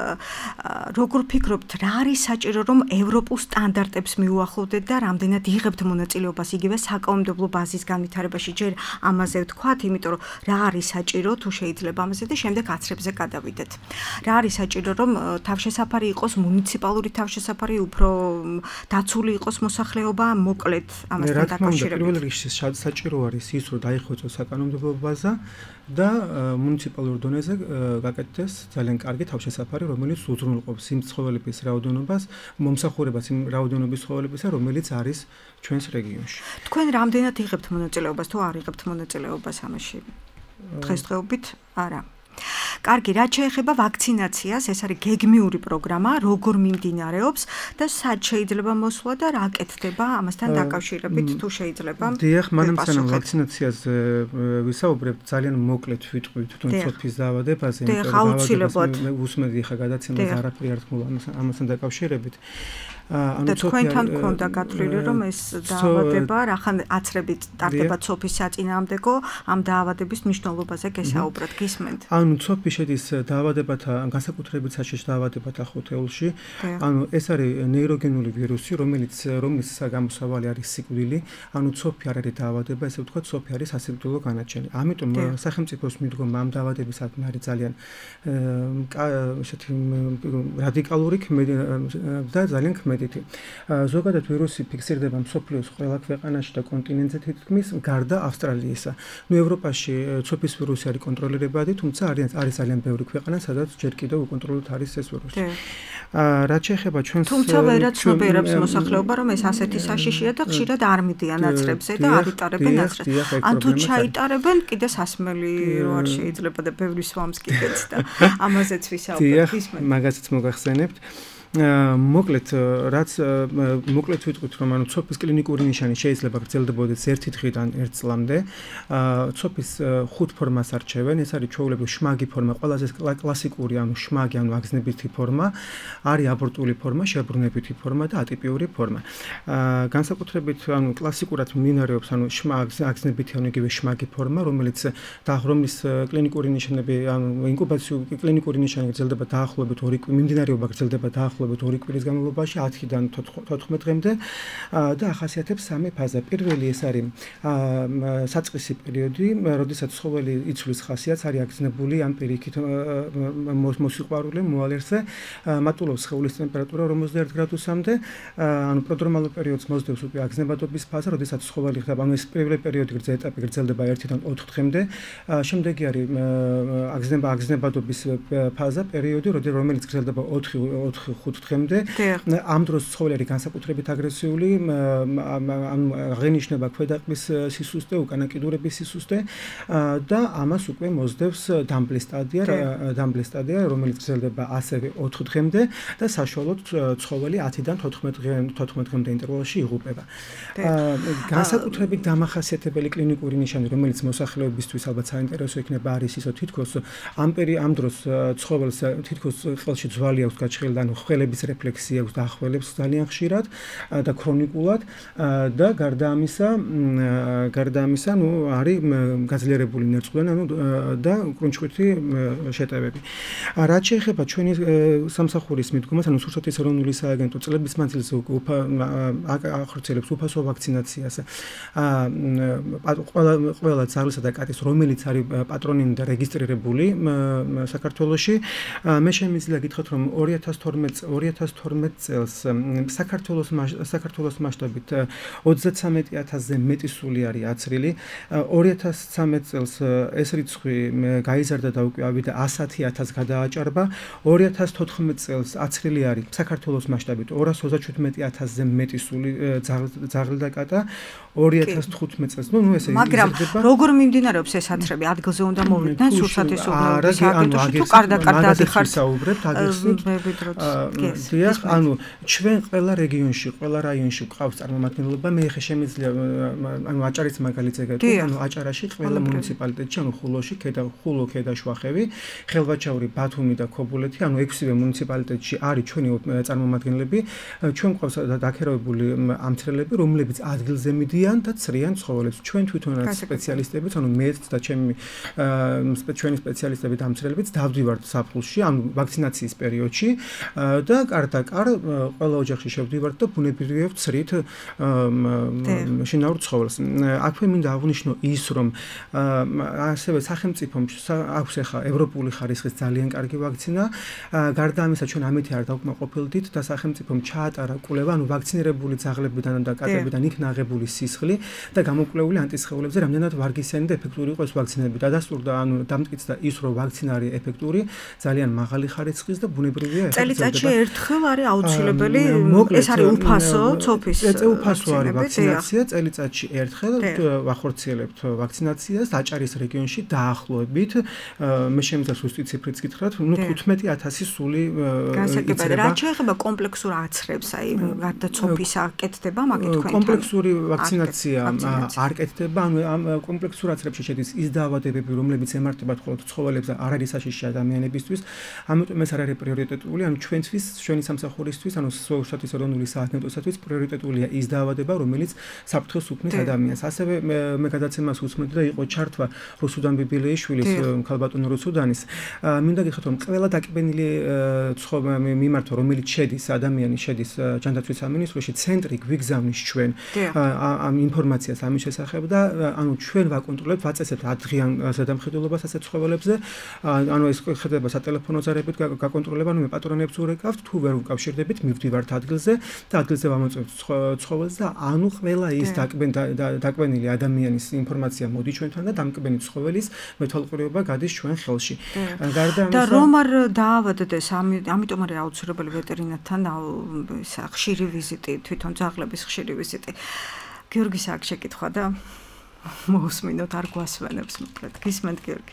როგორ ფიქრობთ, რა არის საჭირო რომ ევროპულ სტანდარტებს მიუახლოვდეთ და რამდენად იღებთ მონაწილეობას იგივე საკანონმდებლო ბაზის განვითარებაში? ჯერ ამაზე ვთქვათ, იმიტომ რომ რა არის საჭირო თუ შეიძლება ამაზე და შემდეგ აცრებზე გადავიდეთ. რა არის საჭირო რომ თავშესაფარი იყოს მუნიციპალური თავშესაფარი, უფრო დაცული იყოს მოსახლეობა, მოკლედ ამასთან დაკავშირებით. პირველ რიგში საჭირო არის ის, რომ დაიხოცოს საკანონმდებლო ბაზა და მუნიციპალურ დონეზე გაკეთდეს ძალიან კარგი თავშესაფარი, რომელიც უზრუნველყოფს იმ ცხოველების რაოდენობას, მომსახურებას იმ რაოდენობის ცხოველებისა, რომელიც არის ჩვენს რეგიონში. თქვენ რამდენად იღებთ მონაწილეობას თუ არ იღებთ მონაწილეობას ამაში? დღესდღეობით არა. კარგი, რაც შეეხება ვაქცინაციას, ეს არის გეგმიური პროგრამა, როგორ მიმდინარეობს და სად შეიძლება მოსვლა და რა კეთდება ამასთან დაკავშირებით, თუ შეიძლება? დიახ, მანამ სანამ ვაქცინაციაზე ვისაუბრებთ, ძალიან მოკლედ ვიტყვით თვითონ სოფის დაავადებაზე, იმიტომ რომ აუცილებლად უსმედი ხა გადაცემას არაფერი არ თქმა ამასთან დაკავშირებით. და თქვენთან გქონდა გათვლილი რომ ეს დაავადება რახან აცრებით ტარდება ცოფის საწინააღმდეგო ამ დაავადების მნიშვნელობაზე გესაუბროთ, გისმენთ? ანუ ცოფი შედის დაავადებათა, განსაკუთრებით საჭიროა დაავადებათა ხუთეულში. ანუ ეს არის ნეიროგენული ვირუსი, რომელიც რომლის გამოსავალი არის სიკვდილი. ანუ ცოფი არ არის დაავადება, ესე ვთქვათ, ცოფი არის სასიკვდილო განაჩენი. ამიტომ სახელმწიფოს მიდგომა ამ დაავადებისადმი არის ძალიან ესეთი რადიკალური და ძალიან ქმედი. ზოგადად ვირუსი ფიქსირდება მსოფლიოს ყველა ქვეყანაში და კონტინენტზე თითქმის გარდა ავსტრალიისა. ნუ ევროპაში ცოფის ვირუსი არის კონტროლირებადი, თუმცა არის არის ძალიან ბევრი ქვეყანა, სადაც ჯერ კიდევ უკონტროლოდ არის ეს ვირუსი. რაც შეეხება ჩვენს თუმცა ვერაცნობიერებს მოსახლეობა, რომ ეს ასეთი საშიშია და ხშირად არ მიდიან აცრებზე და არ იტარებენ აცრებს. ან თუ ჩაიტარებენ, კიდე სასმელი რო არ შეიძლება და ბევრი სვამს კიდეც და ამაზეც ვისაუბრებთ. დიახ, მაგასაც მოგახსენებთ. მოკლედ რაც მოკლედ ვიტყვით რომ ანუ ცოფის კლინიკური ნიშანი შეიძლება გრძელდებოდეს ერთი დღიდან ერთ წლამდე. ცოფის ხუთ ფორმას არჩევენ, ეს არის ჩვეულებრივ შმაგი ფორმა, ყველაზე კლასიკური ანუ შმაგი ანუ აგზნებითი ფორმა, არის აბორტული ფორმა, შებრუნებითი ფორმა და ატიპიური ფორმა. განსაკუთრებით ანუ კლასიკურად მიმდინარეობს ანუ აგზნებითი ანუ იგივე შმაგი ფორმა, რომელიც რომლის კლინიკური ნიშანები ანუ ინკუბაციური კლინიკური ნიშანი გრძელდება დაახლოებით ორი მიმდინარეობა გრძელდება დაახლოებით დაახლოებით ორი კვირის განმავლობაში ათიდან თოთხმეტ დღემდე და ახასიათებს სამი ფაზა. პირველი ეს არის საწყისი პერიოდი, როდესაც ცხოველი იცვლის ხასიათს, არის აგზნებული ან პირიქით მოსიყვარულე მოალერზე, მატულობს სხეულის ტემპერატურა ორმოცდაერთ გრადუსამდე, ანუ პროდრომალურ პერიოდს მოსდევს უკვე აგზნებადობის ფაზა, როდესაც ცხოველი ხდება, ანუ ეს პირველი პერიოდი გრძელდება ეტაპი გრძელდება ერთიდან ოთხ დღემდე. შემდეგი არის აგზნება აგზნებადობის ფაზა, პერიოდი, რომელიც გრძელდება ოთხ ხუთ დღემდე. ამ დროს ცხოველი არის განსაკუთრებით აგრესიული, ანუ აღენიშნება ქვედაყბის სისუსტე, უკანა კიდურების სისუსტე და ამას უკვე მოსდევს დამბლის სტადია, დამბლის სტადია, რომელიც გრძელდება ასევე ოთხ დღემდე და საშუალოდ ცხოველი ათიდან თოთხმეტ დღემდე ინტერვალში იღუპება. განსაკუთრებით დამახასიათებელი კლინიკური ნიშანი, რომელიც მოსახლეობისთვის ალბათ საინტერესო იქნება, არის ისო თითქოს ამ პერი ამ დროს ცხოველს თითქოს ხელში ძვალი აქვს გაჩხილი, ანუ ხველების რეფლექსი აქვს და ახველებს ძალიან ხშირად და ქრონიკულად და გარდა ამისა, გარდა ამისა, ნუ არის გაძლიერებული ნერწყვდენა, ანუ და კრუნჩხვითი შეტევები. რაც შეეხება ჩვენი სამსახურის მიდგომას, ანუ სურსათის ეროვნული სააგენტო წლების მანძილზე ახორციელებს უფასო ვაქცინაციას. ყველა ყველა ძაღლისა და კატის, რომელიც არის პატრონინი და რეგისტრირებული საქართველოში, მე შემიძლია გითხრათ, რომ ორი ათას თორმეტ წელს საქართველოს საქართველოს მასშტაბით ოცდათრამეტი ათასზე მეტი სული არის აცრილი. ორი ათას ცხრამეტ წელს ეს რიცხვი გაიზარდა და უკვე ავიდა ასი ათასს გადააჭარბა. ორი ათას თოთხმეტ წელს აცრილი არის საქართველოს მასშტაბით ორას ოცდაჩვიდმეტი ათასზე მეტი სული ძაღლი და კატა. ორი ათას თხუთმეტ წელს, ნუ ნუ ესე მაგრამ როგორ მიმდინარეობს ეს აცრები? ადგილზე უნდა მოვიდნენ სურსათის უბრალოდ სააგენტოში თუ კარდა-კარდა დიხართ? საუბრებთ აგესით. დიახ, ანუ ჩვენ ყველა რეგიონში, ყველა რაიონში გვყავს წარმომადგენლობა. მე ხე შემიძლია ანუ აჭარის მაგალითზე გავიგე, ანუ აჭარაში ყველა მუნიციპალიტეტში, ანუ ხულოში, ქედა ხულო, ქედა შვახევი, ხელვაჩაური, ბათუმი და ქობულეთი, ანუ ექვსივე მუნიციპალიტეტში არის ჩვენი წარმომადგენლები. ჩვენ გვყავს დაქირავებული ამცრელები, რომლებიც ადგილზე მიდიან და ცრიან ცხოველებს. ჩვენ თვითონაც სპეციალისტებიც, ანუ მეც და ჩემი ჩვენი სპეციალისტები და ამცრელებიც დავდივართ საფხულში, ანუ ვაქცინაციის პერიოდში და კარ-და-კარ ყველა ოჯახში შევდივართ და ბუნებრივია ვცრით შინაურ ცხოველს. აქვე მინდა აღვნიშნო ის, რომ ასევე სახელმწიფომ აქვს ახლა ევროპული ხარისხის ძალიან კარგი ვაქცინა. გარდა ამისა, ჩვენ ამით არ დავკმაყოფილდით და სახელმწიფომ ჩაატარა კვლევა, ანუ ვაქცინირებული ძაღლებიდან და კატებიდან იქნა აღებული სისხლი და გამოკვლეული ანტისხეულებზე რამდენად ვარგისიანი და ეფექტური იყო ეს ვაქცინები. დადასტურდა, ანუ დამტკიცდა ის, რომ ვაქცინა არის ეფექტური, ძალიან მაღალი ხარისხის და ბუნებრივია ეფექტი. წელიწადში ერთხელ არის აუცილებელი, ეს არის უფასო, ცოფის. უფასო არის ვაქცინაცია, წელიწადში ერთხელ ვახორციელებთ ვაქცინაციას აჭარის რეგიონში დაახლოებით, მე შემიძლია ზუსტი ციფრიც გითხრათ, ნუ თხუთმეტი ათასი სული განსაკუთრებით. რაც შეეხება კომპლექსურ აცრებს, აი გარდა ცოფისა კეთდება მაგით თქვენ? კომპლექსური ვაქცინაცია არ კეთდება, ანუ ამ კომპლექსურ აცრებში შედის ის დაავადებები, რომლებიც ემართებათ მხოლოდ ცხოველებს და არ არის საშიში ადამიანებისთვის. ამიტომ ეს არ არის პრიორიტეტული, ანუ ჩვენთვის, ჩვენი სამსახურისთვის, ანუ სურსათის ეროვნული სააგენტოსათვის პრიორიტეტულია ის დაავადება, რომელიც საფრთხეს უქმნის ადამიანს. ასევე მე გადაცემას უსმენდი და იყო ჩართვა რუსუდან ბიბილეიშვილის ქალბატონ რუსუდანის. მინდა გითხრათ, რომ ყველა დაკბენილი ცხოველი მიმართვა, რომელიც შედის ადამიანი შედის ჯანდაცვის სამინისტროში, ცენტრი გვიგზავნის ჩვენ ამ ინფორმაციას ამის შესახებ და ანუ ჩვენ ვაკონტროლებთ, ვაწესებთ ათდღიან ზედამხედველობას ასეთ ცხოველებზე. ანუ ეს ხდება სატელეფონო ზარებით გაკონტროლება, ანუ მე პატრონებს ურეკავთ, თუ ვერ უკავშირდებით, მივდივართ ადგილზე და ადგილზე ვამოწმებთ ცხოველს და ანუ ყველა ის დაკბენილი ადამიანის ინფორმაცია მოდის ჩვენთან და დამკბენი ცხოველის მეთვალყურეობა გადის ჩვენ ხელში. გარდა ამისა და რომ არ დაავადდეს, ამიტომ არის აუცილებელი ვეტერინართან ხშირი ვიზიტი, თვითონ ძაღლების ხშირი ვიზიტი. გიორგის აქ შეკითხვა და მოусმინოთ, არ გვასვენებს მოკლედ. გისმენთ გიორგი?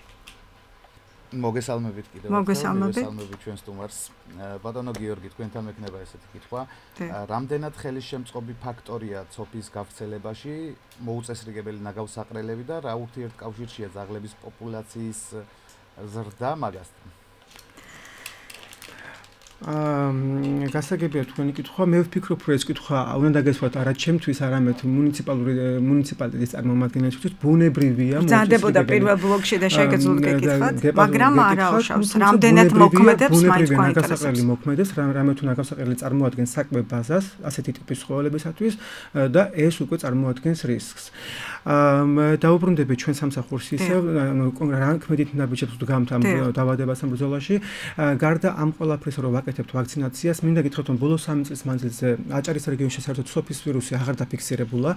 მოგესალმებით კიდევ ერთხელ. მოგესალმებით ჩვენ სტუმარს. ბატონო გიორგი, თქვენთან მექნება ესეთი კითხვა. რამდენად ხელისშემწყობი ფაქტორია ცოფის გავრცელებაში მოუწესრიგებელი ნაგავსაყრელები და რა ურთიერთკავშირშია ძაღლების პოპულაციის ზრდა მაგასთან? აა გასაგებია თქვენი კითხვა, მე ვფიქრობ, რომ ეს კითხვა უნდა დაგესვათ არა ჩემთვის, არამედ მუნიციპალური მუნიციპალიტეტის წარმომადგენლებისთვის, ბუნებრივია. მზადდებოდა პირველ ბლოკში და შეგეძლოთ გეკითხათ, მაგრამ არა უშავს. რამდენად მოქმედებს მაინც განსაკუთრებული მოქმედებს, რამე თუ ნაგავსაყრელი წარმოადგენს საკვებ ბაზას ასეთი ტიპის ცხოველებისათვის და ეს უკვე წარმოადგენს რისკს. აა დაუბრუნდები ჩვენ სამსახურს ისევ, ანუ რანქმედით ნაბიჯებს ვდგამთ ამ დაავადებასთან ბრძოლაში. გარდა ამ ყველაფრის რომ ვაკეთებთ ვაქცინაციას, მინდა გითხრათ, რომ ბოლო სამი წლის მანძილზე აჭარის რეგიონში საერთოდ სოფის ვირუსი აღარ დაფიქსირებულა.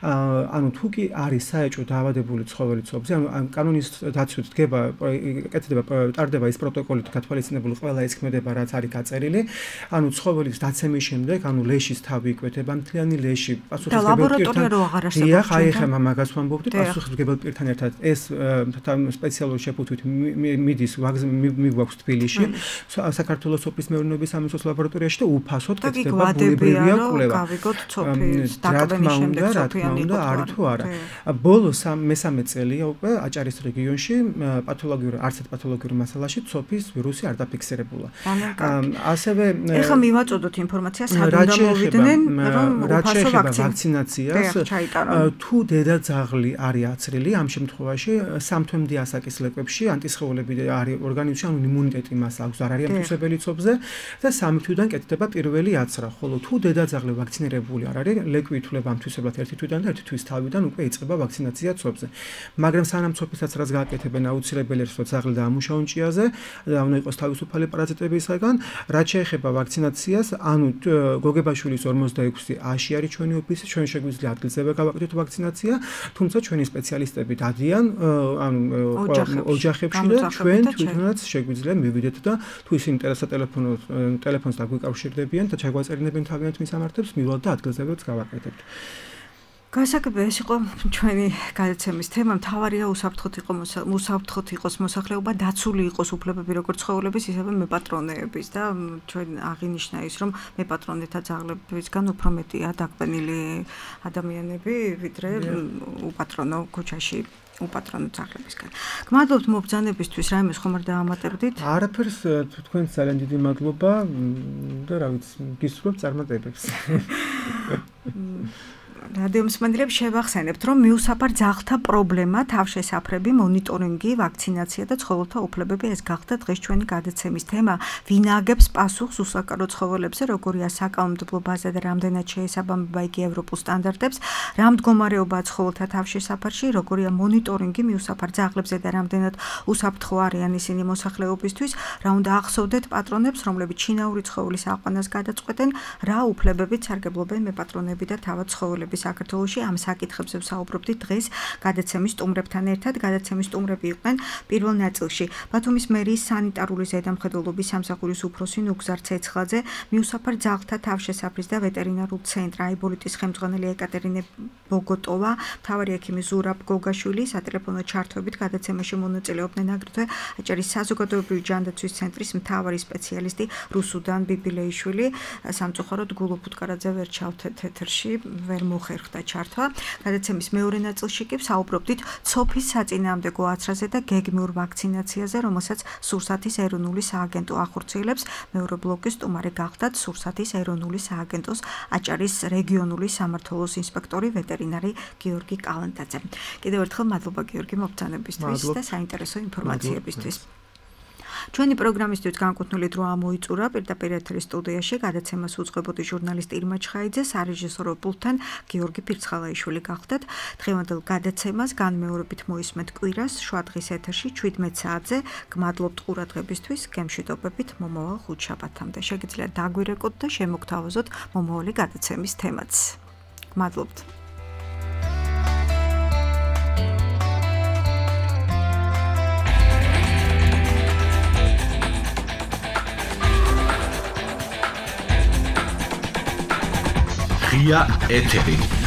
ანუ თუ კი არის საეჭვო დაავადებული ცხოველი ცობზე, ანუ კანონის დაცვით დგება, კეთდება, ტარდება ის პროტოკოლით გათვალისწინებული ყველა ეს ქმედება, რაც არის გაწერილი. ანუ ცხოველის დაცემის შემდეგ, ანუ ლეშის თავი იკვეთება, მთლიანი ლეში პასუხისმგებელ პირთან. დიახ, აი ხა მაგას ვამბობდი, პასუხისმგებელ პირთან ერთად ეს სპეციალური შეფუთვით მიდის მიგვაქვს თბილისში, საქართველოს სოფლის მეურნეობის სამეცნიერო ლაბორატორიაში და უფასოდ კეთდება ბუნებრივია კვლევა. გავიგოთ ცოფის დაკვნის შემდეგ ცოფიანი იყო არის თუ არა. ბოლო მესამე წელია უკვე აჭარის რეგიონში პათოლოგიურ არცეთ პათოლოგიურ მასალაში ცოფის ვირუსი არ დაფიქსირებულა. ასევე ეხლა მივაწოდოთ ინფორმაციას, სად უნდა მოვიდნენ, რომ უფასო ვაქცინაციას თუ დედაძაღლი არის აცრილი, ამ შემთხვევაში სამთვემდე ასაკის ლეკვებში ანტისხეულები არის ორგანიზმში, ანუ იმუნიტეტი მას აქვს, არ არის ამთვისებელი ცობზე და სამი თვიდან კეთდება პირველი აცრა, ხოლო თუ დედაძაღლი ვაქცინირებული არ არის, ლეკვი ითვლება ამთვისებლად ერთი თვიდან და ერთი თვის თავიდან უკვე იწყება ვაქცინაცია ცობზე. მაგრამ სანამ ცოფის აცრას გააკეთებენ, აუცილებელია რომ ძაღლი დაამუშავონ ჭიაზე და უნდა იყოს თავისუფალი პარაზიტებისგან, რაც შეეხება ვაქცინაციას, ანუ გოგებაშვილის ორმოცდაექვსი აში არის ჩვენი ოფისი, ჩვენ შეგვიძლია ადგილზე გავაკეთოთ ვაქცინაცია, თუმცა ჩვენი სპეციალისტები დადიან ანუ ოჯახებში და ჩვენ თვითონაც შეგვიძლია მივიდეთ და თუ ისინი ინტერესა ტელეფონო ტელეფონს დაგვიკავშირდებიან და ჩაგვაწერინებენ თავიანთ მისამართებს, მივალთ და ადგილზეც გავაკეთებთ. გასაგებია ეს იყო ჩვენი გადაცემის თემა. მთავარია უსაფრთხოდ იყო უსაფრთხოდ იყოს მოსახლეობა, დაცული იყოს უფლებები როგორც ცხოველების, ისევე მეპატრონეების და ჩვენ აღინიშნა ის, რომ მეპატრონეთა ძაღლებისგან უფრო მეტია დაკვენილი ადამიანები, ვიდრე უპატრონო ქუჩაში უპატრონო ძაღლებისგან. გმადლობთ მობრძანებისთვის, რაიმეს ხომ არ დაამატებდით? არაფერს, თქვენს ძალიან დიდი მადლობა და რა ვიცი, გისურვებთ წარმატებებს. რადიო მსმენელებს შევახსენებთ, რომ მიუსაფარ ძაღლთა პრობლემა, თავშესაფრები, მონიტორინგი, ვაქცინაცია და ცხოველთა უფლებები ეს გახდა დღეს ჩვენი გადაცემის თემა. ვინ აგებს პასუხს უსაკარო ცხოველებზე, როგორია საკანონმდებლო ბაზა და რამდენად შეესაბამება იგი ევროპულ სტანდარტებს, რა მდგომარეობაა ცხოველთა თავშესაფარში, როგორია მონიტორინგი მიუსაფარ ძაღლებზე და რამდენად უსაფრთხო არიან ისინი მოსახლეობისთვის, რა უნდა ახსოვდეთ პატრონებს, რომლებიც შინაური ცხოველის აყვანას გადაწყვეტენ, რა უფლებებით სარგებლობენ მეპატრონები და თავად ცხოველები საქართველოში. ამ საკითხებზე ვსაუბრობდით დღეს გადაცემის სტუმრებთან ერთად. გადაცემის სტუმრები იყვნენ პირველ ნაწილში ბათუმის მერიის სანიტარული ზედამხედველობის სამსახურის უფროსი ნუგზარ ცეცხლაძე, მიუსაფარ ძაღლთა თავშესაფრის და ვეტერინარულ ცენტრ აიბოლიტის ხელმძღვანელი ეკატერინე ბოგოტოვა, მთავარი ექიმი ზურაბ გოგაშვილი, სატელეფონო ჩართვებით გადაცემაში მონაწილეობდნენ აგრეთვე აჭარის საზოგადოებრივი ჯანდაცვის ცენტრის მთავარი სპეციალისტი რუსუდან ბიბილეიშვილი. სამწუხაროდ გულო ფუტკარაძე ვერ ჩავთეთ ეთერში, ვერ მოხერხდა ჩართვა. გადაცემის მეორე ნაწილში კი ვსაუბრობდით ცოფის საწინააღმდეგო აცრაზე და გეგმიურ ვაქცინაციაზე, რომელსაც სურსათის ეროვნული სააგენტო ახორციელებს. მეორე ბლოკის სტუმარი გახდათ სურსათის ეროვნული სააგენტოს აჭარის რეგიონული სამმართველოს ინსპექტორი ვეტერინარი გიორგი კალანდაძე. კიდევ ერთხელ მადლობა გიორგი მობრძანებისთვის და საინტერესო ინფორმაციებისთვის. ჩვენი პროგრამისთვის განკუთვნილი დრო ამოიწურა პირდაპირ ეთერის სტუდიაში გადაცემას უძღვებოდი ჟურნალისტი ირმა ჩხაიძე, სარეჟისორო პულტთან გიორგი ფირცხალაიშვილი გახდათ. დღევანდელ გადაცემას განმეორებით მოისმენთ კვირას შუადღის ეთერში შვიდმეტ საათზე. გმადლობთ ყურადღებისთვის, გემშვიდობებით მომავალ ხუთშაბათამდე. შეგიძლიათ დაგვირეკოთ და შემოგთავაზოთ მომავალი გადაცემის თემაც. გმადლობთ. ღია ეთერი